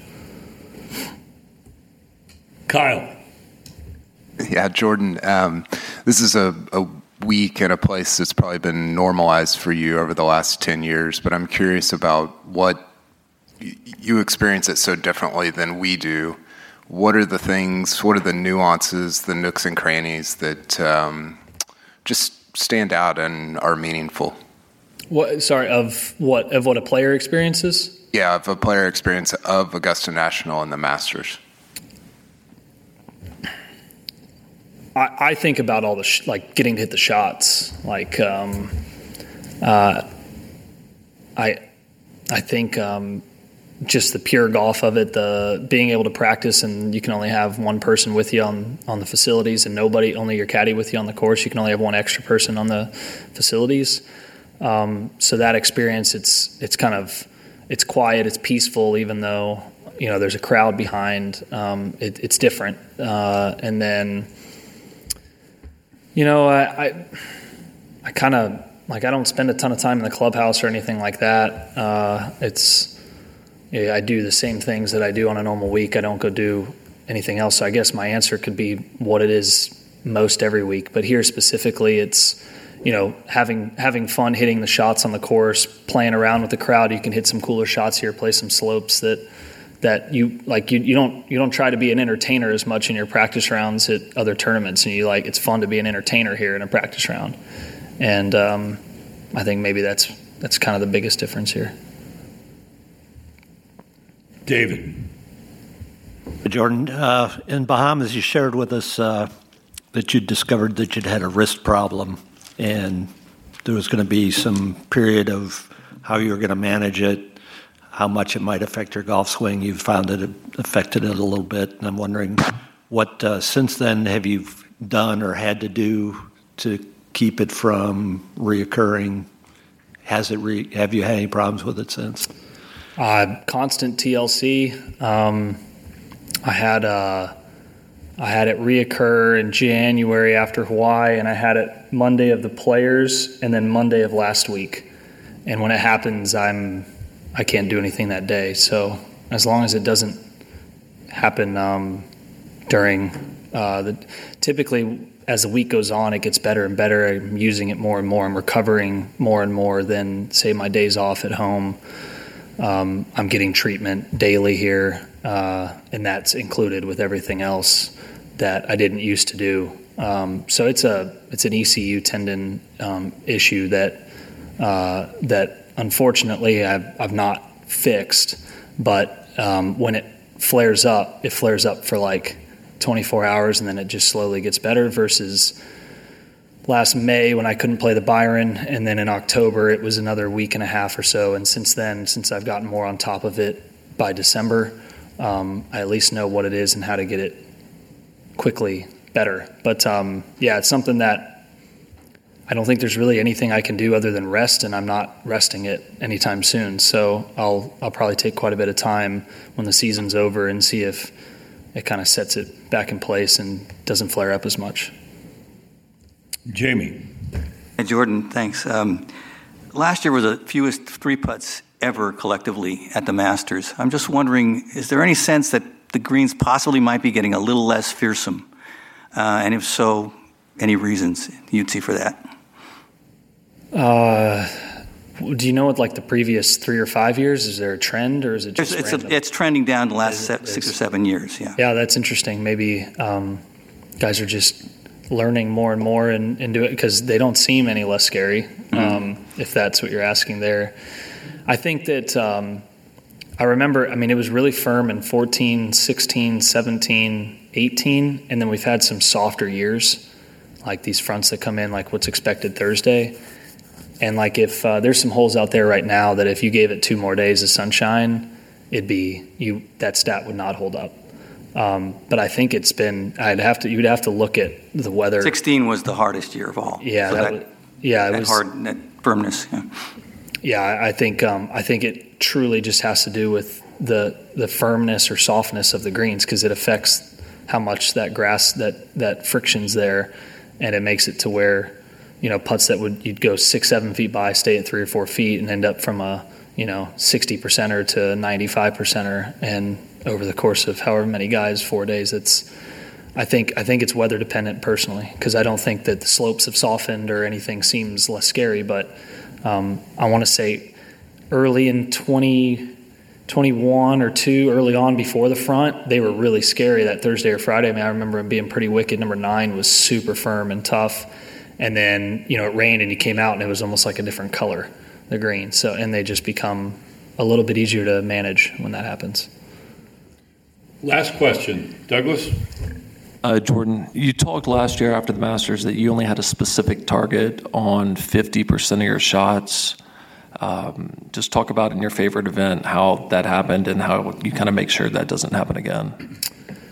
Kyle. Yeah, Jordan, um, this is a, a week and a place that's probably been normalized for you over the last ten years, but I'm curious about what you experience it so differently than we do. What are the things, what are the nuances, the nooks and crannies that um, just stand out and are meaningful? What? Sorry, of what? Of what a player experiences? Yeah, of a player experience of Augusta National and the Masters. I, I think about all the, sh- like getting to hit the shots. Like, um, uh, I, I think, um, just the pure golf of it, the being able to practice, and you can only have one person with you on, on the facilities and nobody, only your caddy with you on the course. You can only have one extra person on the facilities. Um, so that experience, it's it's kind of, it's quiet, it's peaceful, even though, you know, there's a crowd behind. Um, it, it's different. Uh, and then, you know, I I, I kind of, like, I don't spend a ton of time in the clubhouse or anything like that. Uh, it's, Yeah, I do the same things that I do on a normal week. I don't go do anything else. So I guess my answer could be what it is most every week. But here specifically, it's, you know, having having fun hitting the shots on the course, playing around with the crowd. You can hit some cooler shots here, play some slopes that that you like. You, you don't you don't try to be an entertainer as much in your practice rounds at other tournaments, and you like it's fun to be an entertainer here in a practice round. And um, I think maybe that's that's kind of the biggest difference here. David. Jordan, uh, in Bahamas, you shared with us uh, that you'd discovered that you'd had a wrist problem, and there was going to be some period of how you were going to manage it, how much it might affect your golf swing. You found that it affected it a little bit, and I'm wondering what, uh, since then, have you done or had to do to keep it from reoccurring? Has it? Re- have you had any problems with it since? Uh, constant T L C. Um, I had uh, I had it reoccur in January after Hawaii, and I had it Monday of the Players, and then Monday of last week. And when it happens, I'm I can't do anything that day. So as long as it doesn't happen um, during uh, the typically. As the week goes on, it gets better and better. I'm using it more and more. I'm recovering more and more than, say, my days off at home. Um, I'm getting treatment daily here, uh, and that's included with everything else that I didn't used to do. Um, so it's a it's an E C U tendon um, issue that uh, that unfortunately I've I've not fixed. But um, when it flares up, it flares up for like twenty-four hours, and then it just slowly gets better, versus last May when I couldn't play the Byron, and then in October it was another week and a half or so. And since then, since I've gotten more on top of it by December, um, I at least know what it is and how to get it quickly better. But um, yeah, it's something that I don't think there's really anything I can do other than rest, and I'm not resting it anytime soon. So I'll I'll probably take quite a bit of time when the season's over and see if it kind of sets it back in place and doesn't flare up as much. Jamie. Hey, Jordan, thanks. Um, last year was the fewest three putts ever collectively at the Masters. I'm just wondering, is there any sense that the greens possibly might be getting a little less fearsome? Uh, and if so, any reasons you'd see for that? Uh, do you know what, like the previous three or five years? Is there a trend, or is it just it's, random? a, it's trending down the last se- six or seven years, yeah. Yeah, that's interesting. Maybe um, guys are just learning more and more and, and do it because they don't seem any less scary, mm-hmm. um, if that's what you're asking there. I think that um, I remember, I mean, it was really firm in fourteen, sixteen, seventeen, eighteen, and then we've had some softer years, like these fronts that come in, like what's expected Thursday. And like if uh, there's some holes out there right now that if you gave it two more days of sunshine, it'd be you that stat would not hold up. Um, but I think it's been I'd have to you'd have to look at the weather. sixteen was the hardest year of all. Yeah, so that, that, was, yeah, it that was hard that firmness. Yeah, yeah I think um, I think it truly just has to do with the the firmness or softness of the greens, because it affects how much that grass that that friction's there, and it makes it to where, you know, putts that would you'd go six, seven feet by, stay at three or four feet, and end up from a you know sixty percenter to ninety-five percenter, and over the course of however many guys, four days, it's. I think I think it's weather dependent personally, because I don't think that the slopes have softened or anything seems less scary. But um, I want to say early in twenty twenty-one or two, early on before the front, they were really scary that Thursday or Friday. I mean, I remember them being pretty wicked. Number nine was super firm and tough. And then, you know, it rained and you came out and it was almost like a different color, the green. So, and they just become a little bit easier to manage when that happens. Last question, Douglas. Uh, Jordan, you talked last year after the Masters that you only had a specific target on fifty percent of your shots. Um, just talk about in your favorite event how that happened and how you kind of make sure that doesn't happen again.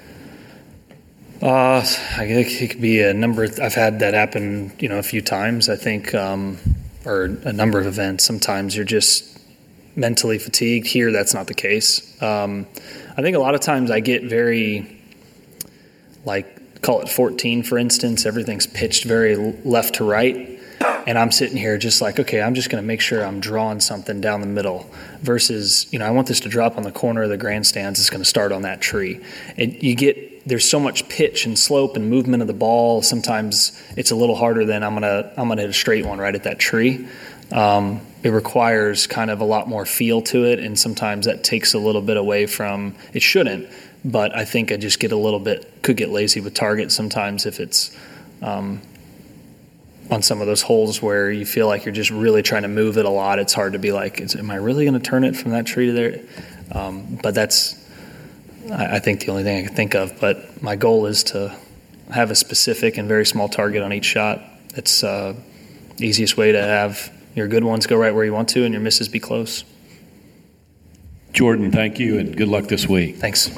Uh, I think it could be a number. Of, I've had that happen, you know, a few times. I think, um, or a number of events. Sometimes you're just mentally fatigued. Here, that's not the case. Um, I think a lot of times I get very, like, call it fourteen, for instance. Everything's pitched very left to right, and I'm sitting here just like, okay, I'm just going to make sure I'm drawing something down the middle. Versus, you know, I want this to drop on the corner of the grandstands. It's going to start on that tree. And you get. There's so much pitch and slope and movement of the ball. Sometimes it's a little harder than I'm gonna I'm gonna hit a straight one right at that tree. Um, it requires kind of a lot more feel to it, and sometimes that takes a little bit away from. It shouldn't, but I think I just get a little bit could get lazy with target sometimes if it's um, on some of those holes where you feel like you're just really trying to move it a lot. It's hard to be like, is, am I really going to turn it from that tree to there? Um, but that's. I think the only thing I can think of, but my goal is to have a specific and very small target on each shot. It's uh, the easiest way to have your good ones go right where you want to and your misses be close. Jordan, thank you, and good luck this week. Thanks.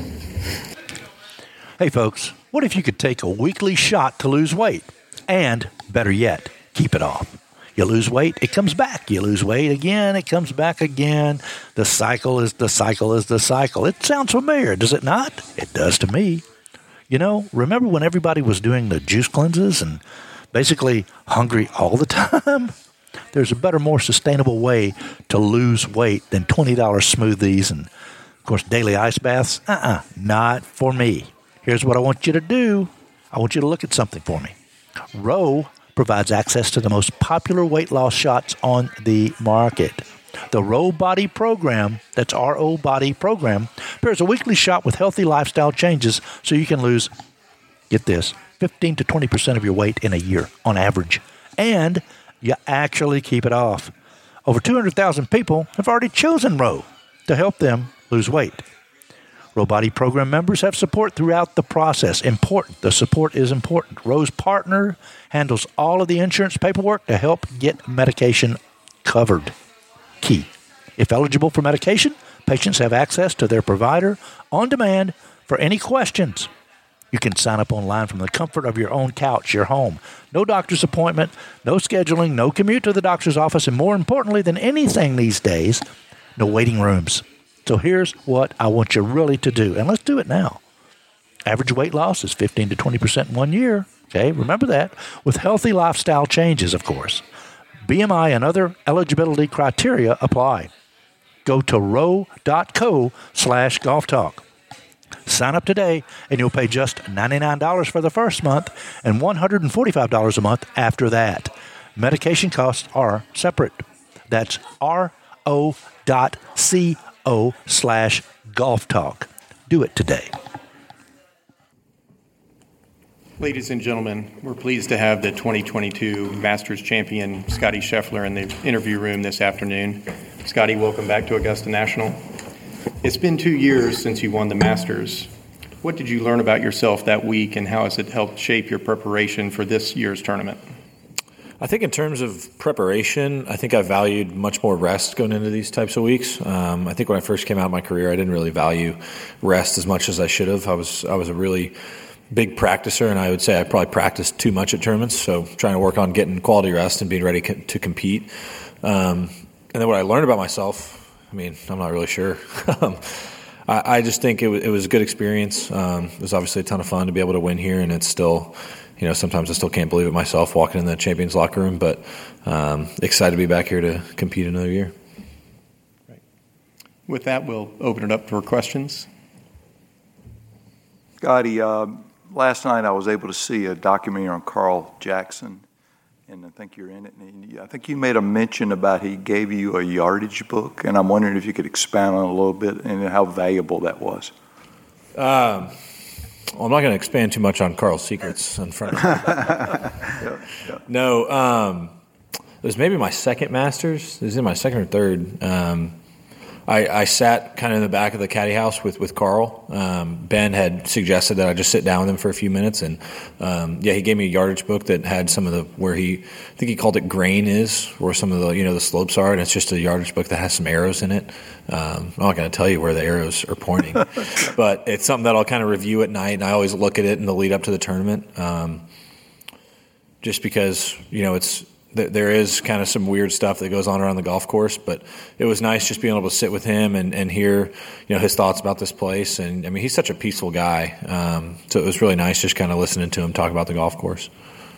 Hey, folks, what if you could take a weekly shot to lose weight? And, better yet, keep it off. You lose weight, it comes back. You lose weight again, it comes back again. The cycle is the cycle is the cycle. It sounds familiar, does it not? It does to me. You know, remember when everybody was doing the juice cleanses and basically hungry all the time? There's a better, more sustainable way to lose weight than twenty dollars smoothies and, of course, daily ice baths. Uh-uh, not for me. Here's what I want you to do. I want you to look at something for me. Row provides access to the most popular weight loss shots on the market. The Row Body Program, that's R O Body Program, pairs a weekly shot with healthy lifestyle changes so you can lose, get this, fifteen to twenty percent of your weight in a year on average. And you actually keep it off. Over two hundred thousand people have already chosen Row to help them lose weight. Row Body Program members have support throughout the process. Important. The support is important. Row's partner handles all of the insurance paperwork to help get medication covered. Key. If eligible for medication, patients have access to their provider on demand for any questions. You can sign up online from the comfort of your own couch, your home. No doctor's appointment, no scheduling, no commute to the doctor's office, and more importantly than anything these days, no waiting rooms. So here's what I want you really to do, and let's do it now. Average weight loss is fifteen to twenty percent in one year. Okay, remember that. With healthy lifestyle changes, of course. B M I and other eligibility criteria apply. Go to row.co slash golf talk. Sign up today, and you'll pay just ninety-nine dollars for the first month and one hundred forty-five dollars a month after that. Medication costs are separate. That's ro.co slash golf talk. Do it today. Ladies and gentlemen, we're pleased to have the twenty twenty-two Masters champion Scotty Scheffler in the interview room this afternoon. Scotty, welcome back to Augusta National. It's been two years since you won the Masters. What did you learn about yourself that week, and how has it helped shape your preparation for this year's tournament? I think in terms of preparation, I think I valued much more rest going into these types of weeks. Um, I think when I first came out of my career, I didn't really value rest as much as I should have. I was I was a really big practicer, and I would say I probably practiced too much at tournaments, so trying to work on getting quality rest and being ready co- to compete. Um, and then what I learned about myself, I mean, I'm not really sure. I, I just think it, w- it was a good experience. Um, it was obviously a ton of fun to be able to win here, and it's still, you know, sometimes I still can't believe it myself walking in the champions locker room, but um, excited to be back here to compete another year. Right. With that, we'll open it up for questions. Scotty, uh, last night I was able to see a documentary on Carl Jackson, and I think you're in it. And I think you made a mention about he gave you a yardage book, and I'm wondering if you could expand on it a little bit and how valuable that was. Um, well, I'm not going to expand too much on Carl's secrets in front of me. yeah, yeah. No, um, it was maybe my second Masters. It was in my second or third. Um, I, I sat kind of in the back of the caddy house with, with Carl. Um, Ben had suggested that I just sit down with him for a few minutes, and um, yeah, he gave me a yardage book that had some of the where he, I think he called it grain is, where some of the you know the slopes are, and it's just a yardage book that has some arrows in it. Um, I'm not going to tell you where the arrows are pointing, but it's something that I'll kind of review at night, and I always look at it in the lead up to the tournament, um, just because you know it's. There is kind of some weird stuff that goes on around the golf course, but it was nice just being able to sit with him and, and hear, you know, his thoughts about this place. And I mean, he's such a peaceful guy. Um, so it was really nice just kind of listening to him talk about the golf course.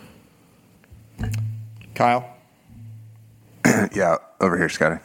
Kyle? Yeah, over here, Scotty.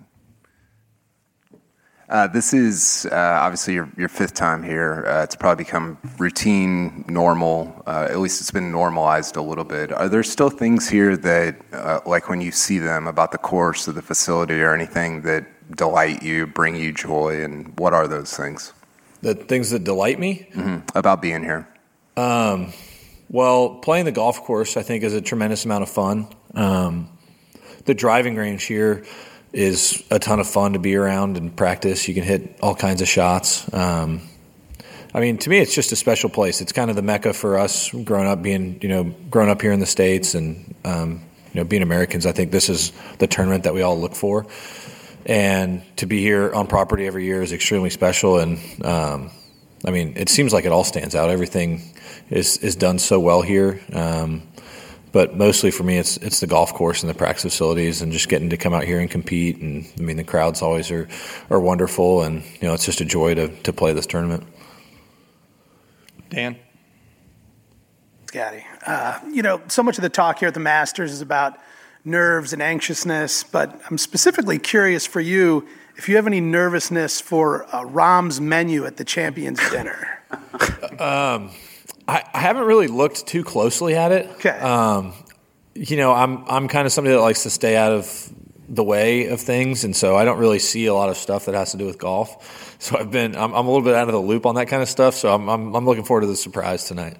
Uh, this is uh, obviously your, your fifth time here. Uh, it's probably become routine, normal. Uh, at least it's been normalized a little bit. Are there still things here that, uh, like when you see them, about the course or the facility or anything that delight you, bring you joy, and what are those things? The things that delight me? Mm-hmm. About being here? Um, well, playing the golf course, I think, is a tremendous amount of fun. Um, the driving range here is a ton of fun to be around and practice. You can hit all kinds of shots. Um, I mean, to me, it's just a special place. It's kind of the mecca for us growing up, being, you know, growing up here in the States and, um, you know, being Americans. I think this is the tournament that we all look for. And to be here on property every year is extremely special. And, um, I mean, it seems like it all stands out. Everything is, is done so well here. Um, but mostly for me, it's it's the golf course and the practice facilities, and just getting to come out here and compete. And I mean, the crowds always are are wonderful, and you know, it's just a joy to to play this tournament. Dan. Scotty, uh, you know, so much of the talk here at the Masters is about nerves and anxiousness, but I'm specifically curious for you if you have any nervousness for uh, Rahm's menu at the Champions Dinner. um, I, I haven't really looked too closely at it. Okay. Um, you know, I'm I'm kind of somebody that likes to stay out of the way of things, and so I don't really see a lot of stuff that has to do with golf. So I've been I'm, I'm a little bit out of the loop on that kind of stuff. So I'm I'm, I'm looking forward to the surprise tonight.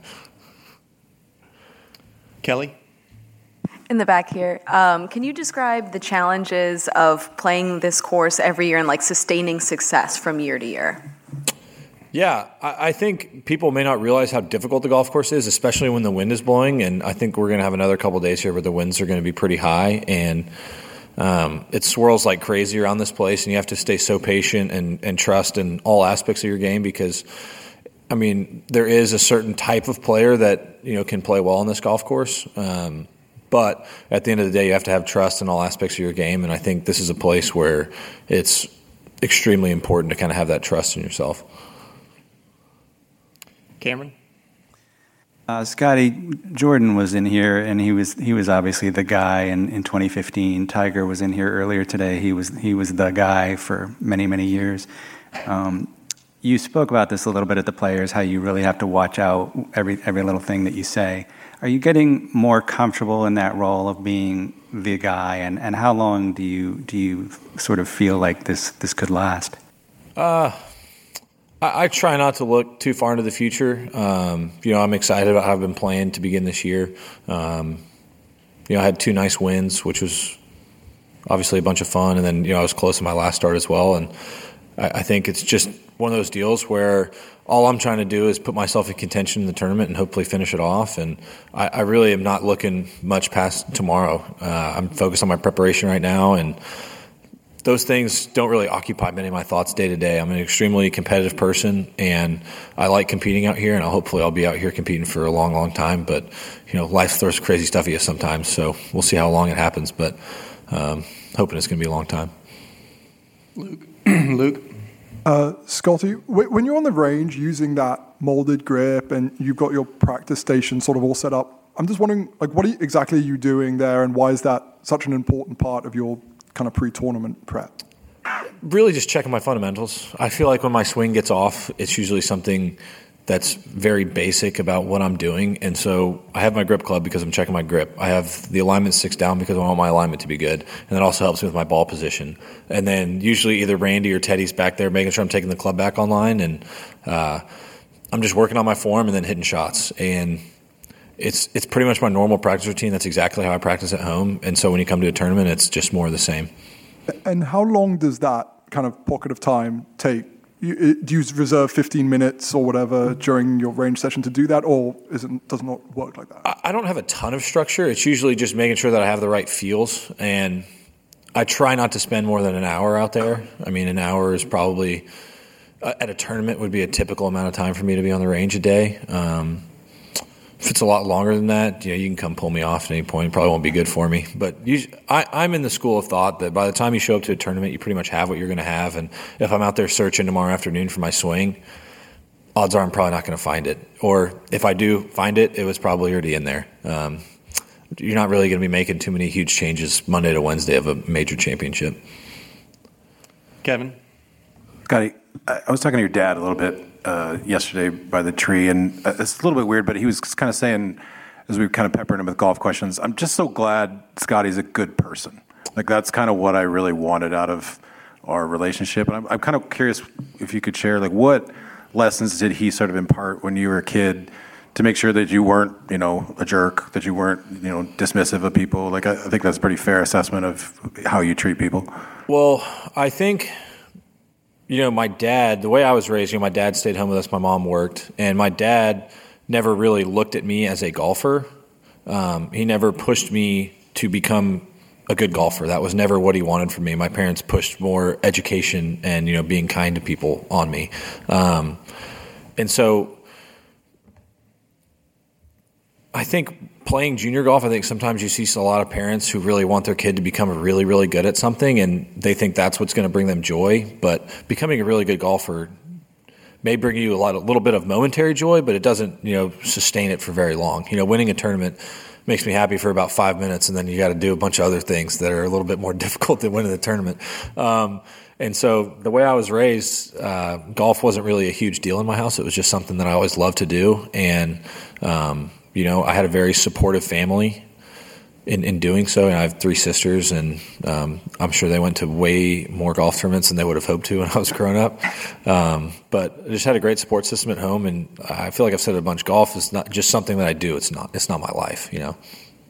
Kelly? In the back here, um, can you describe the challenges of playing this course every year and like sustaining success from year to year? Yeah, I, I think people may not realize how difficult the golf course is, especially when the wind is blowing. And I think we're going to have another couple of days here where the winds are going to be pretty high, and um, it swirls like crazy around this place. And you have to stay so patient and, and trust in all aspects of your game because, I mean, there is a certain type of player that you know can play well on this golf course. Um, But at the end of the day, you have to have trust in all aspects of your game, and I think this is a place where it's extremely important to kind of have that trust in yourself. Cameron? Uh, Scotty, Jordan was in here, and he was he was obviously the guy in, in twenty fifteen. Tiger was in here earlier today. He was he was the guy for many, many years. Um, you spoke about this a little bit at the Players, how you really have to watch out every every little thing that you say. Are you getting more comfortable in that role of being the guy, and, and how long do you do you sort of feel like this this could last? Uh, I, I try not to look too far into the future. Um, you know, I'm excited about how I've been playing to begin this year. Um, you know, I had two nice wins, which was obviously a bunch of fun, and then you know I was close to my last start as well. And I, I think it's just one of those deals where all I'm trying to do is put myself in contention in the tournament and hopefully finish it off. And I, I really am not looking much past tomorrow. Uh, I'm focused on my preparation right now, and those things don't really occupy many of my thoughts day to day. I'm an extremely competitive person, and I like competing out here, and I'll, hopefully I'll be out here competing for a long, long time. But, you know, life throws crazy stuff at you sometimes, so we'll see how long it happens. But um, hoping it's going to be a long time. Luke? Luke? Uh, Scotty, when you're on the range using that molded grip and you've got your practice station sort of all set up, I'm just wondering, like, what are you, exactly are you doing there, and why is that such an important part of your kind of pre-tournament prep? Really just checking my fundamentals. I feel like when my swing gets off, it's usually something that's very basic about what I'm doing. And so I have my grip club because I'm checking my grip. I have the alignment six down because I want my alignment to be good. And that also helps me with my ball position. And then usually either Randy or Teddy's back there making sure I'm taking the club back online. And uh, I'm just working on my form and then hitting shots. And it's it's pretty much my normal practice routine. That's exactly how I practice at home. And so when you come to a tournament, it's just more of the same. And how long does that kind of pocket of time take? You, do you reserve fifteen minutes or whatever during your range session to do that, or is it, does it not work like that? I don't have a ton of structure. It's usually just making sure that I have the right feels, and I try not to spend more than an hour out there. I mean, an hour is probably, uh, at a tournament, would be a typical amount of time for me to be on the range a day. Um, if it's a lot longer than that, you know, you can come pull me off at any point. It probably won't be good for me. But usually, I, I'm in the school of thought that by the time you show up to a tournament, you pretty much have what you're going to have. And if I'm out there searching tomorrow afternoon for my swing, odds are I'm probably not going to find it. Or if I do find it, it was probably already in there. Um, you're not really going to be making too many huge changes Monday to Wednesday of a major championship. Kevin? Scotty, I was talking to your dad a little bit uh, yesterday by the tree, and it's a little bit weird, but he was kind of saying, as we were kind of peppering him with golf questions, I'm just so glad Scotty's a good person. Like, that's kind of what I really wanted out of our relationship. And I'm, I'm kind of curious if you could share, like, what lessons did he sort of impart when you were a kid to make sure that you weren't, you know, a jerk, that you weren't, you know, dismissive of people? Like, I, I think that's a pretty fair assessment of how you treat people. Well, I think, you know, my dad, the way I was raised, you know, my dad stayed home with us, my mom worked, and my dad never really looked at me as a golfer. Um, he never pushed me to become a good golfer. That was never what he wanted from me. My parents pushed more education and, you know, being kind to people on me. Um, and so I think playing junior golf, I think sometimes you see a lot of parents who really want their kid to become really, really good at something, and they think that's what's going to bring them joy. But becoming a really good golfer may bring you a lot, a little bit of momentary joy, but it doesn't, you know, sustain it for very long. You know, winning a tournament makes me happy for about five minutes, and then you got to do a bunch of other things that are a little bit more difficult than winning the tournament. Um, and so the way I was raised, uh, golf wasn't really a huge deal in my house. It was just something that I always loved to do, and um, you know, I had a very supportive family in, in doing so, and I have three sisters, and um, I'm sure they went to way more golf tournaments than they would have hoped to when I was growing up. Um, but I just had a great support system at home, and I feel like I've said it a bunch. Golf is not just something that I do. It's not. It's not my life, you know.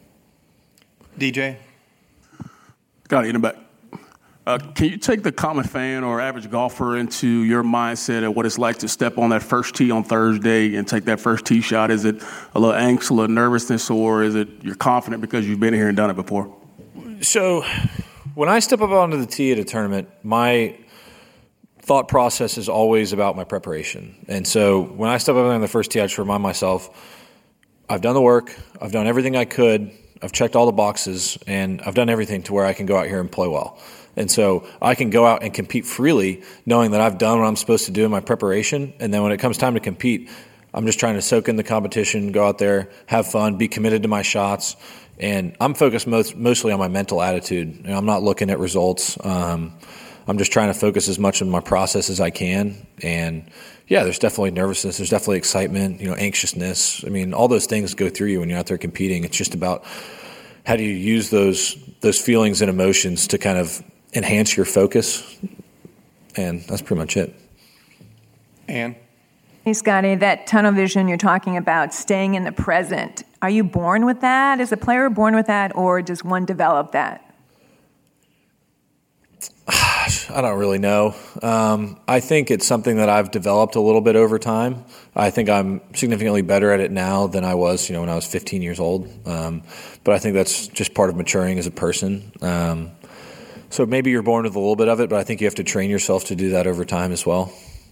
D J, got it in the back. Uh, can you take the common fan or average golfer into your mindset of what it's like to step on that first tee on Thursday and take that first tee shot? Is it a little angst, a little nervousness, or is it you're confident because you've been here and done it before? So when I step up onto the tee at a tournament, my thought process is always about my preparation. And so when I step up on the first tee, I just remind myself, I've done the work, I've done everything I could, I've checked all the boxes, and I've done everything to where I can go out here and play well. And so I can go out and compete freely knowing that I've done what I'm supposed to do in my preparation. And then when it comes time to compete, I'm just trying to soak in the competition, go out there, have fun, be committed to my shots. And I'm focused most, mostly on my mental attitude. You know, I'm not looking at results. Um, I'm just trying to focus as much on my process as I can. And yeah, there's definitely nervousness. There's definitely excitement, you know, anxiousness. I mean, all those things go through you when you're out there competing. It's just about how do you use those those feelings and emotions to kind of enhance your focus, and that's pretty much it. Ann? Hey, Scotty, that tunnel vision you're talking about, staying in the present, are you born with that? Is a player born with that, or does one develop that? I don't really know. Um, I think it's something that I've developed a little bit over time. I think I'm significantly better at it now than I was, you know, when I was fifteen years old. Um, but I think that's just part of maturing as a person. Um, So maybe you're born with a little bit of it, but I think you have to train yourself to do that over time as well.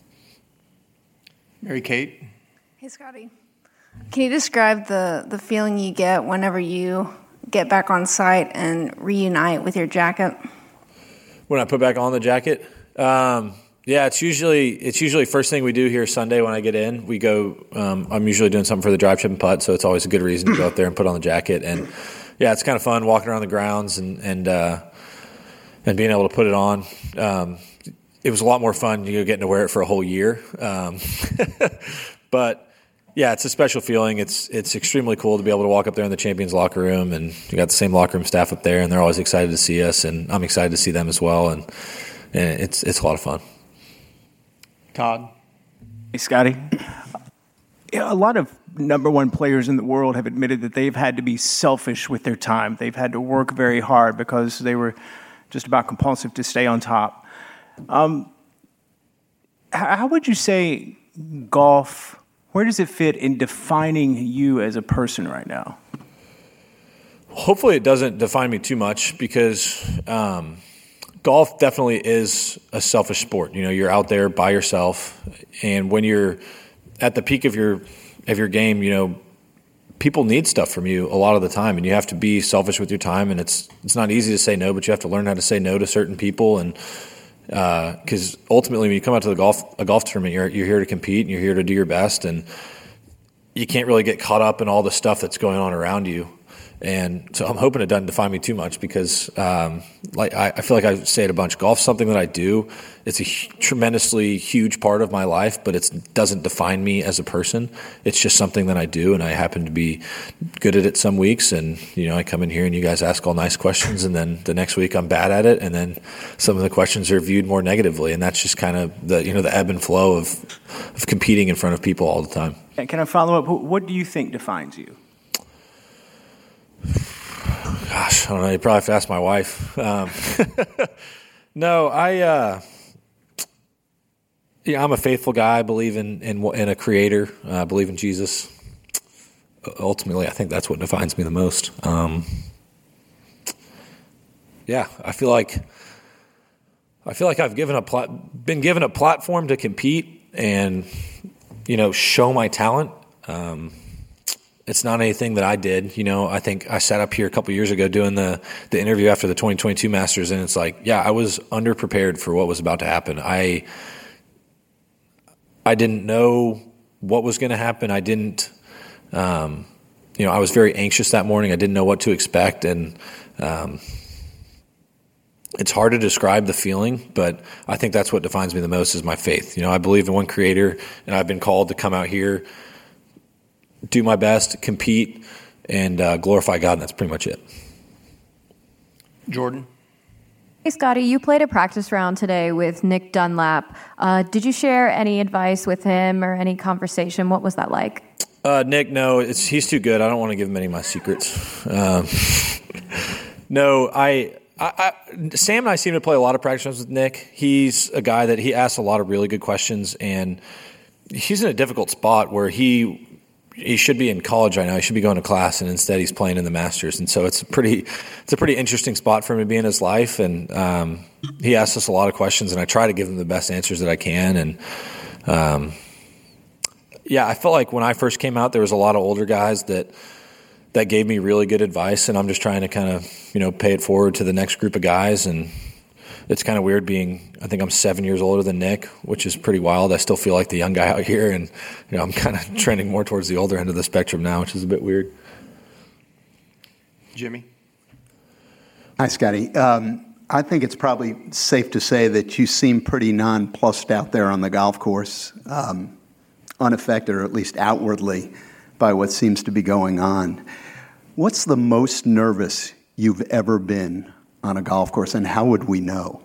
Mary Kate? Hey, Scotty. Can you describe the, the feeling you get whenever you get back on site and reunite with your jacket? When I put back on the jacket? Um, yeah, it's usually it's usually first thing we do here Sunday when I get in. We go, um, I'm usually doing something for the drive, chip, and putt, so it's always a good reason to go out there and put on the jacket. And, yeah, it's kind of fun walking around the grounds and, and uh, and being able to put it on. Um, it was a lot more fun, you know, getting to wear it for a whole year. Um, but, yeah, it's a special feeling. It's it's extremely cool to be able to walk up there in the Champions locker room, and you got the same locker room staff up there, and they're always excited to see us, and I'm excited to see them as well, and, and it's it's a lot of fun. Todd? Hey, Scotty. Yeah, a lot of number one players in the world have admitted that they've had to be selfish with their time. They've had to work very hard because they were just about compulsive to stay on top. Um, how would you say golf, where does it fit in defining you as a person right now? Hopefully it doesn't define me too much, because um, golf definitely is a selfish sport. You know, you're out there by yourself, and when you're at the peak of your of your game, you know, people need stuff from you a lot of the time, and you have to be selfish with your time, and it's it's not easy to say no, but you have to learn how to say no to certain people. And because uh, ultimately when you come out to the golf a golf tournament, you're you're here to compete, and you're here to do your best, and you can't really get caught up in all the stuff that's going on around you. And so I'm hoping it doesn't define me too much, because um, like I, I feel like I say it a bunch. Golf's something that I do. It's a h- tremendously huge part of my life, but it doesn't define me as a person. It's just something that I do, and I happen to be good at it some weeks. And, you know, I come in here and you guys ask all nice questions, and then the next week I'm bad at it, and then some of the questions are viewed more negatively. And that's just kind of the, you know, the ebb and flow of, of competing in front of people all the time. Can I follow up? What do you think defines you? Gosh, I don't know. You probably have to ask my wife. Um, no, I, uh, yeah, I'm a faithful guy. I believe in, in, in a creator. I uh, believe in Jesus. Ultimately, I think that's what defines me the most. Um, yeah, I feel like, I feel like I've given a plat- been given a platform to compete and, you know, show my talent. Um, it's not anything that I did. You know, I think I sat up here a couple years ago doing the the interview after the twenty twenty-two Masters, and it's like, yeah, I was underprepared for what was about to happen. I I didn't know what was going to happen. I didn't, um, you know, I was very anxious that morning. I didn't know what to expect, and um, it's hard to describe the feeling, but I think that's what defines me the most is my faith. You know, I believe in one Creator, and I've been called to come out here, do my best, compete, and uh, glorify God, and that's pretty much it. Jordan? Hey, Scotty, you played a practice round today with Nick Dunlap. Uh, did you share any advice with him or any conversation? What was that like? Uh, Nick, no, it's, he's too good. I don't want to give him any of my secrets. Um, no, I, I, I, Sam and I seem to play a lot of practice rounds with Nick. He's a guy that he asks a lot of really good questions, and he's in a difficult spot where he he should be in college right now. He should be going to class, and instead he's playing in the Masters. And so it's a pretty it's a pretty interesting spot for him to be in his life. And um, he asks us a lot of questions, and I try to give him the best answers that I can. And um, yeah, I felt like when I first came out, there was a lot of older guys that that gave me really good advice, and I'm just trying to kind of you know pay it forward to the next group of guys. And it's kind of weird being, I think I'm seven years older than Nick, which is pretty wild. I still feel like the young guy out here, and you know I'm kind of trending more towards the older end of the spectrum now, which is a bit weird. Jimmy? Hi, Scotty. Um, I think it's probably safe to say that you seem pretty nonplussed out there on the golf course, um, unaffected, or at least outwardly, by what seems to be going on. What's the most nervous you've ever been on a golf course, and how would we know?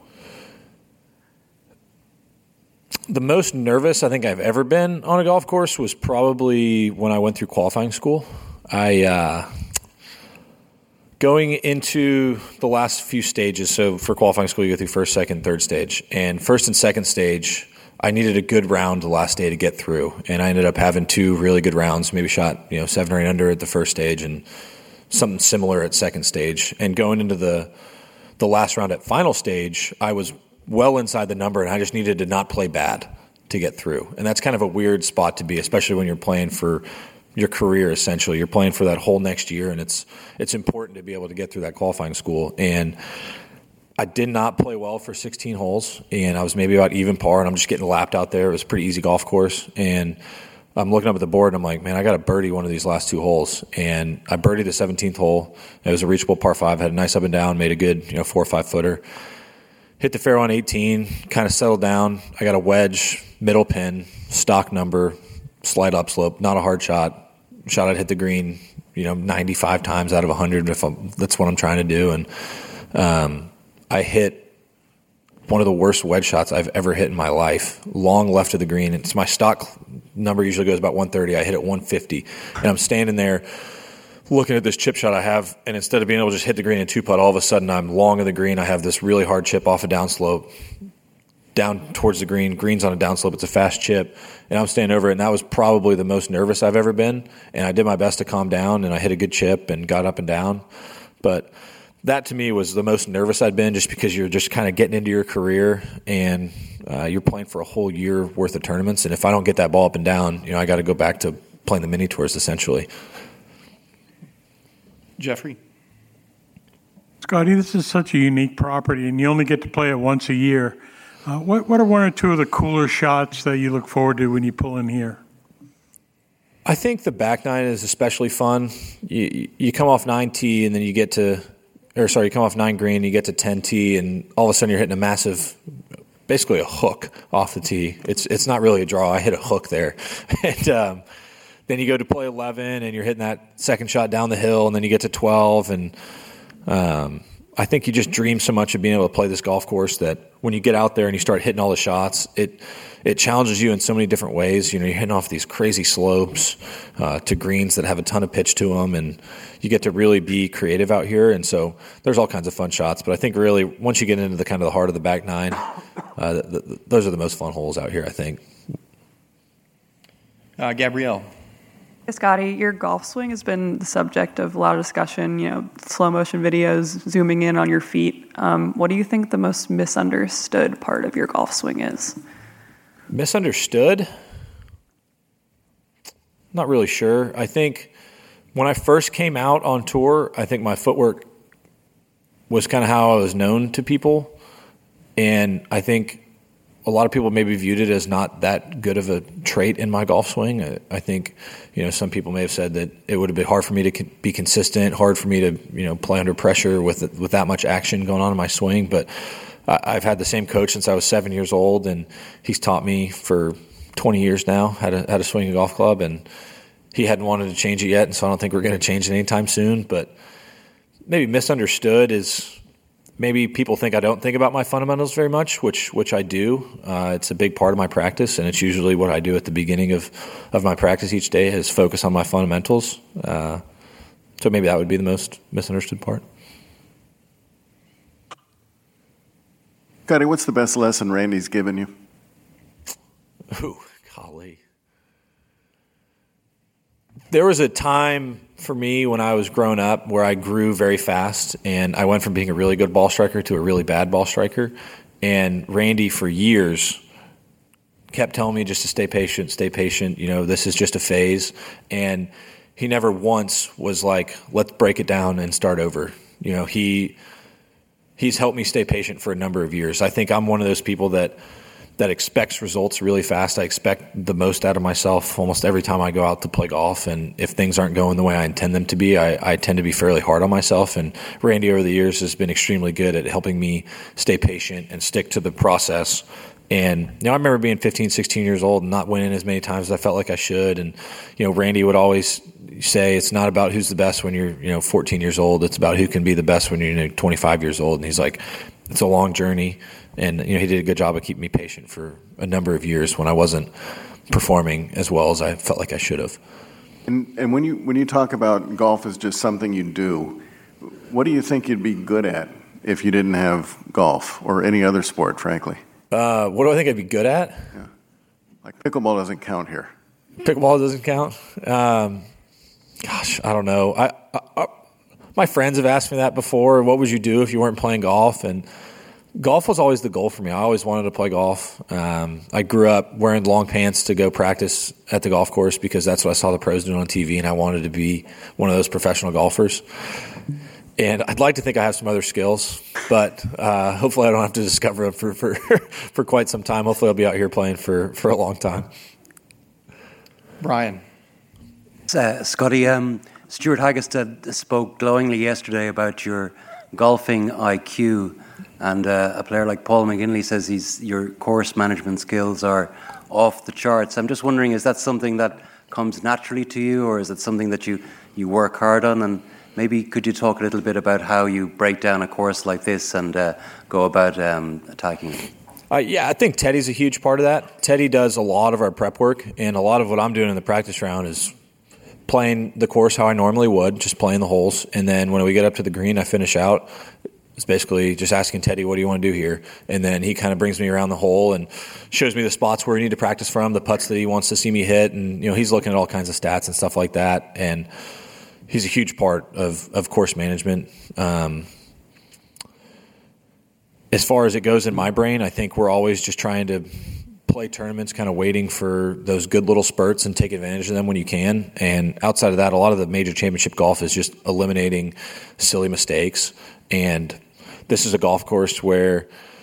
The most nervous I think I've ever been on a golf course was probably when I went through qualifying school. I uh, going into the last few stages, so for qualifying school you go through first, second, third stage, and first and second stage I needed a good round the last day to get through, and I ended up having two really good rounds, maybe shot you know seven or eight under at the first stage and something similar at second stage. And going into the the last round at final stage, I was well inside the number, and I just needed to not play bad to get through. And that's kind of a weird spot to be, especially when you're playing for your career, essentially. You're playing for that whole next year, and it's it's important to be able to get through that qualifying school. And I did not play well for sixteen holes, and I was maybe about even par, and I'm just getting lapped out there. It was a pretty easy golf course, and I'm looking up at the board, and I'm like, man, I got to birdie one of these last two holes. And I birdied the seventeenth hole. It was a reachable par five, had a nice up and down, made a good, you know, four or five footer. Hit the fairway on eighteen, kind of settled down. I got a wedge, middle pin, stock number, slight upslope, not a hard shot. Shot I'd hit the green, you know, ninety-five times out of one hundred if I'm, that's what I'm trying to do. And um, I hit one of the worst wedge shots I've ever hit in my life, long left of the green. It's my stock number usually goes about one thirty. I hit it one fifty, and I'm standing there looking at this chip shot I have, and instead of being able to just hit the green and two-putt, all of a sudden I'm long of the green. I have this really hard chip off a downslope, down towards the green. Green's on a downslope. It's a fast chip, and I'm standing over it, and that was probably the most nervous I've ever been. And I did my best to calm down, and I hit a good chip and got up and down. But that to me was the most nervous I'd been, just because you're just kind of getting into your career, and uh, you're playing for a whole year worth of tournaments. And if I don't get that ball up and down, you know, I got to go back to playing the mini tours essentially. Jeffrey? Scotty, this is such a unique property, and you only get to play it once a year. Uh, what, what are one or two of the cooler shots that you look forward to when you pull in here? I think the back nine is especially fun. You, you come off nine T, and then you get to, or sorry, you come off nine green, you get to ten T, and all of a sudden you're hitting a massive, basically a hook off the tee. It's it's not really a draw. I hit a hook there. and um, then you go to play eleven, and you're hitting that second shot down the hill, and then you get to twelve, and um, I think you just dream so much of being able to play this golf course that when you get out there and you start hitting all the shots, it it challenges you in so many different ways. You know, you're hitting off these crazy slopes uh, to greens that have a ton of pitch to them, and you get to really be creative out here. And so there's all kinds of fun shots. But I think really once you get into the kind of the heart of the back nine, uh, the, the, those are the most fun holes out here, I think. Uh, Gabrielle? Scotty, your golf swing has been the subject of a lot of discussion, you know, slow motion videos, zooming in on your feet. Um, what do you think the most misunderstood part of your golf swing is? Misunderstood? Not really sure. I think when I first came out on tour, I think my footwork was kind of how I was known to people. And I think a lot of people maybe viewed it as not that good of a trait in my golf swing. I, I think, you know, some people may have said that it would have been hard for me to con- be consistent, hard for me to, you know, play under pressure with with that much action going on in my swing. But I, I've had the same coach since I was seven years old, and he's taught me for twenty years now how to how to swing a golf club, and he hadn't wanted to change it yet, and so I don't think we're going to change it anytime soon. But maybe misunderstood is maybe people think I don't think about my fundamentals very much, which which I do. Uh, it's a big part of my practice, and it's usually what I do at the beginning of, of my practice each day is focus on my fundamentals. Uh, so maybe that would be the most misunderstood part. Scotty, what's the best lesson Randy's given you? Ooh, golly. There was a time for me when I was growing up where I grew very fast, and I went from being a really good ball striker to a really bad ball striker. And Randy, for years, kept telling me just to stay patient, stay patient. You know, this is just a phase. And he never once was like, let's break it down and start over. You know, he he's helped me stay patient for a number of years. I think I'm one of those people that that expects results really fast. I expect the most out of myself almost every time I go out to play golf. And if things aren't going the way I intend them to be, I, I tend to be fairly hard on myself. And Randy over the years has been extremely good at helping me stay patient and stick to the process. And, you know, I remember being fifteen, sixteen years old and not winning as many times as I felt like I should. And, you know, Randy would always say it's not about who's the best when you're, you know, fourteen years old. It's about who can be the best when you're, you know, twenty-five years old. And he's like, it's a long journey. And, you know, he did a good job of keeping me patient for a number of years when I wasn't performing as well as I felt like I should have. And, and when you when you talk about golf as just something you do, what do you think you'd be good at if you didn't have golf or any other sport, frankly? Uh, what do I think I'd be good at? Yeah. Like pickleball doesn't count here. Pickleball doesn't count? Um, gosh, I don't know. I, I, I, my friends have asked me that before. What would you do if you weren't playing golf? And golf was always the goal for me. I always wanted to play golf. Um, I grew up wearing long pants to go practice at the golf course because that's what I saw the pros doing on T V, and I wanted to be one of those professional golfers. And I'd like to think I have some other skills, but uh, hopefully I don't have to discover them for, for, for quite some time. Hopefully I'll be out here playing for, for a long time. Brian. Uh, Scotty, um, Stuart Hagestad spoke glowingly yesterday about your golfing I Q. And uh, a player like Paul McGinley says he's, your course management skills are off the charts. I'm just wondering, is that something that comes naturally to you, or is it something that you, you work hard on? And maybe could you talk a little bit about how you break down a course like this and uh, go about um, attacking it? Uh, yeah, I think Teddy's a huge part of that. Teddy does a lot of our prep work, and a lot of what I'm doing in the practice round is playing the course how I normally would, just playing the holes. And then when we get up to the green, I finish out. It's basically just asking Teddy, what do you want to do here? And then he kind of brings me around the hole and shows me the spots where we need to practice from, the putts that he wants to see me hit. And, you know, he's looking at all kinds of stats and stuff like that. And he's a huge part of, of course management. Um, as far as it goes in my brain, I think we're always just trying to play tournaments, kind of waiting for those good little spurts and take advantage of them when you can. And outside of that, a lot of the major championship golf is just eliminating silly mistakes. And this is a golf course where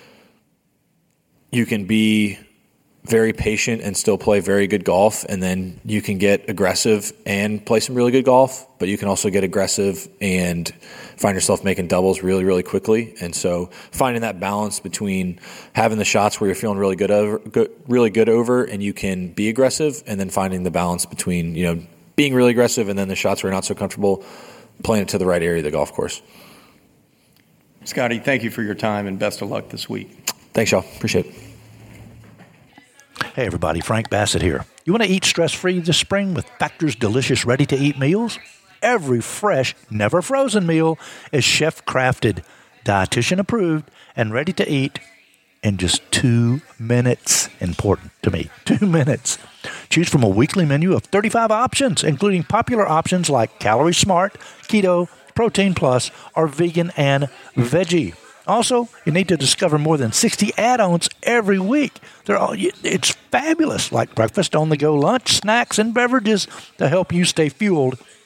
you can be very patient and still play very good golf, and then you can get aggressive and play some really good golf, but you can also get aggressive and find yourself making doubles really, really quickly. And so finding that balance between having the shots where you're feeling really good over, good, really good over, and you can be aggressive, and then finding the balance between, you know, being really aggressive and then the shots where you're not so comfortable, playing it to the right area of the golf course. Scotty, thank you for your time and best of luck this week. Thanks, y'all. Appreciate it. Hey, everybody. Frank Bassett here. You want to eat stress-free this spring with Factor's delicious ready-to-eat meals? Every fresh, never frozen meal is chef-crafted, dietitian-approved, and ready to eat in just two minutes. Important to me. Two minutes. Choose from a weekly menu of thirty-five options, including popular options like Calorie Smart, Keto, Protein Plus, or Vegan and Veggie. Also, you need to discover more than sixty add-ons every week. They're all, it's fabulous, like breakfast, on-the-go lunch, snacks, and beverages to help you stay fueled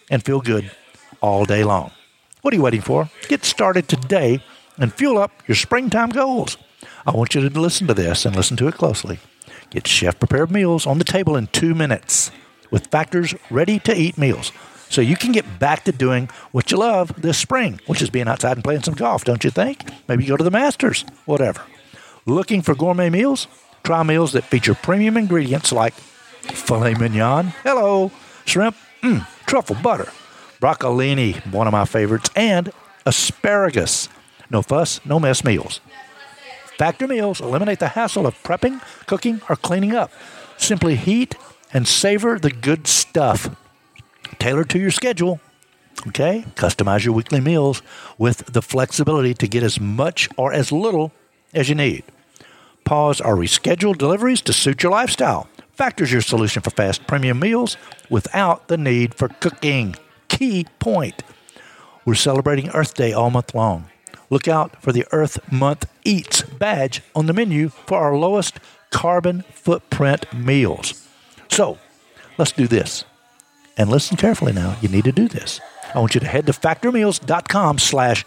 and feel good all day long. What are you waiting for? Get started today and fuel up your springtime goals. I want you to listen to this and listen to it closely. Get chef-prepared meals on the table in two minutes with Factor's ready-to-eat meals, so you can get back to doing what you love this spring, which is being outside and playing some golf, don't you think? Maybe go to the Masters, whatever. Looking for gourmet meals? Try meals that feature premium ingredients like filet mignon, hello, shrimp, mm, truffle butter, broccolini, one of my favorites, and asparagus. No fuss, no mess meals. Factor meals eliminate the hassle of prepping, cooking, or cleaning up. Simply heat and savor the good stuff. Tailored to your schedule, okay? Customize your weekly meals with the flexibility to get as much or as little as you need. Pause or reschedule deliveries to suit your lifestyle. Factor's your solution for fast premium meals without the need for cooking. Key point. We're celebrating Earth Day all month long. Look out for the Earth Month Eats badge on the menu for our lowest carbon footprint meals. So, let's do this. And listen carefully now. You need to do this. I want you to head to factormeals.com slash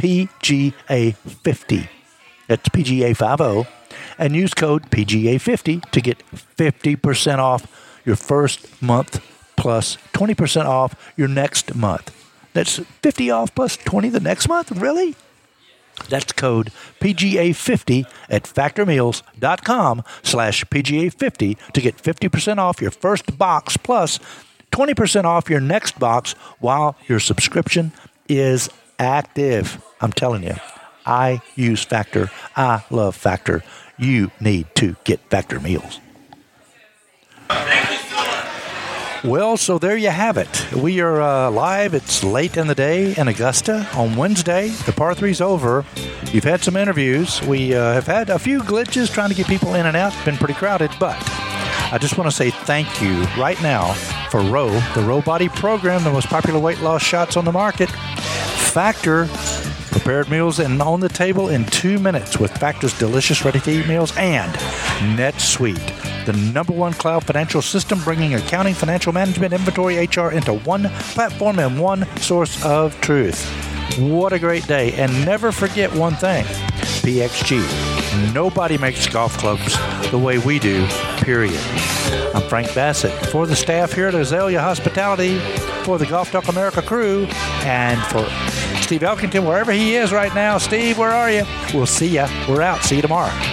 PGA50. That's P G A fifty. And use code P G A fifty to get fifty percent off your first month plus twenty percent off your next month. That's fifty off plus twenty the next month? Really? That's code P G A fifty at factormeals.com slash PGA50 to get fifty percent off your first box plus twenty percent off your next box while your subscription is active. I'm telling you, I use Factor. I love Factor. You need to get Factor meals. Well, so there you have it. We are uh, live. It's late in the day in Augusta on Wednesday. The par three's over. You've had some interviews. We uh, have had a few glitches trying to get people in and out. It's been pretty crowded, but I just want to say thank you right now for Row, the Row Body program, the most popular weight loss shots on the market. Factor, prepared meals and on the table in two minutes with Factor's delicious ready-to-eat meals, and NetSuite, the number one cloud financial system, bringing accounting, financial management, inventory, H R into one platform and one source of truth. What a great day. And never forget one thing, P X G. Nobody makes golf clubs the way we do, period. I'm Frank Bassett. For the staff here at Azalea Hospitality, for the Golf Talk America crew, and for Steve Elkington, wherever he is right now. Steve, where are you? We'll see ya. We're out. See you tomorrow.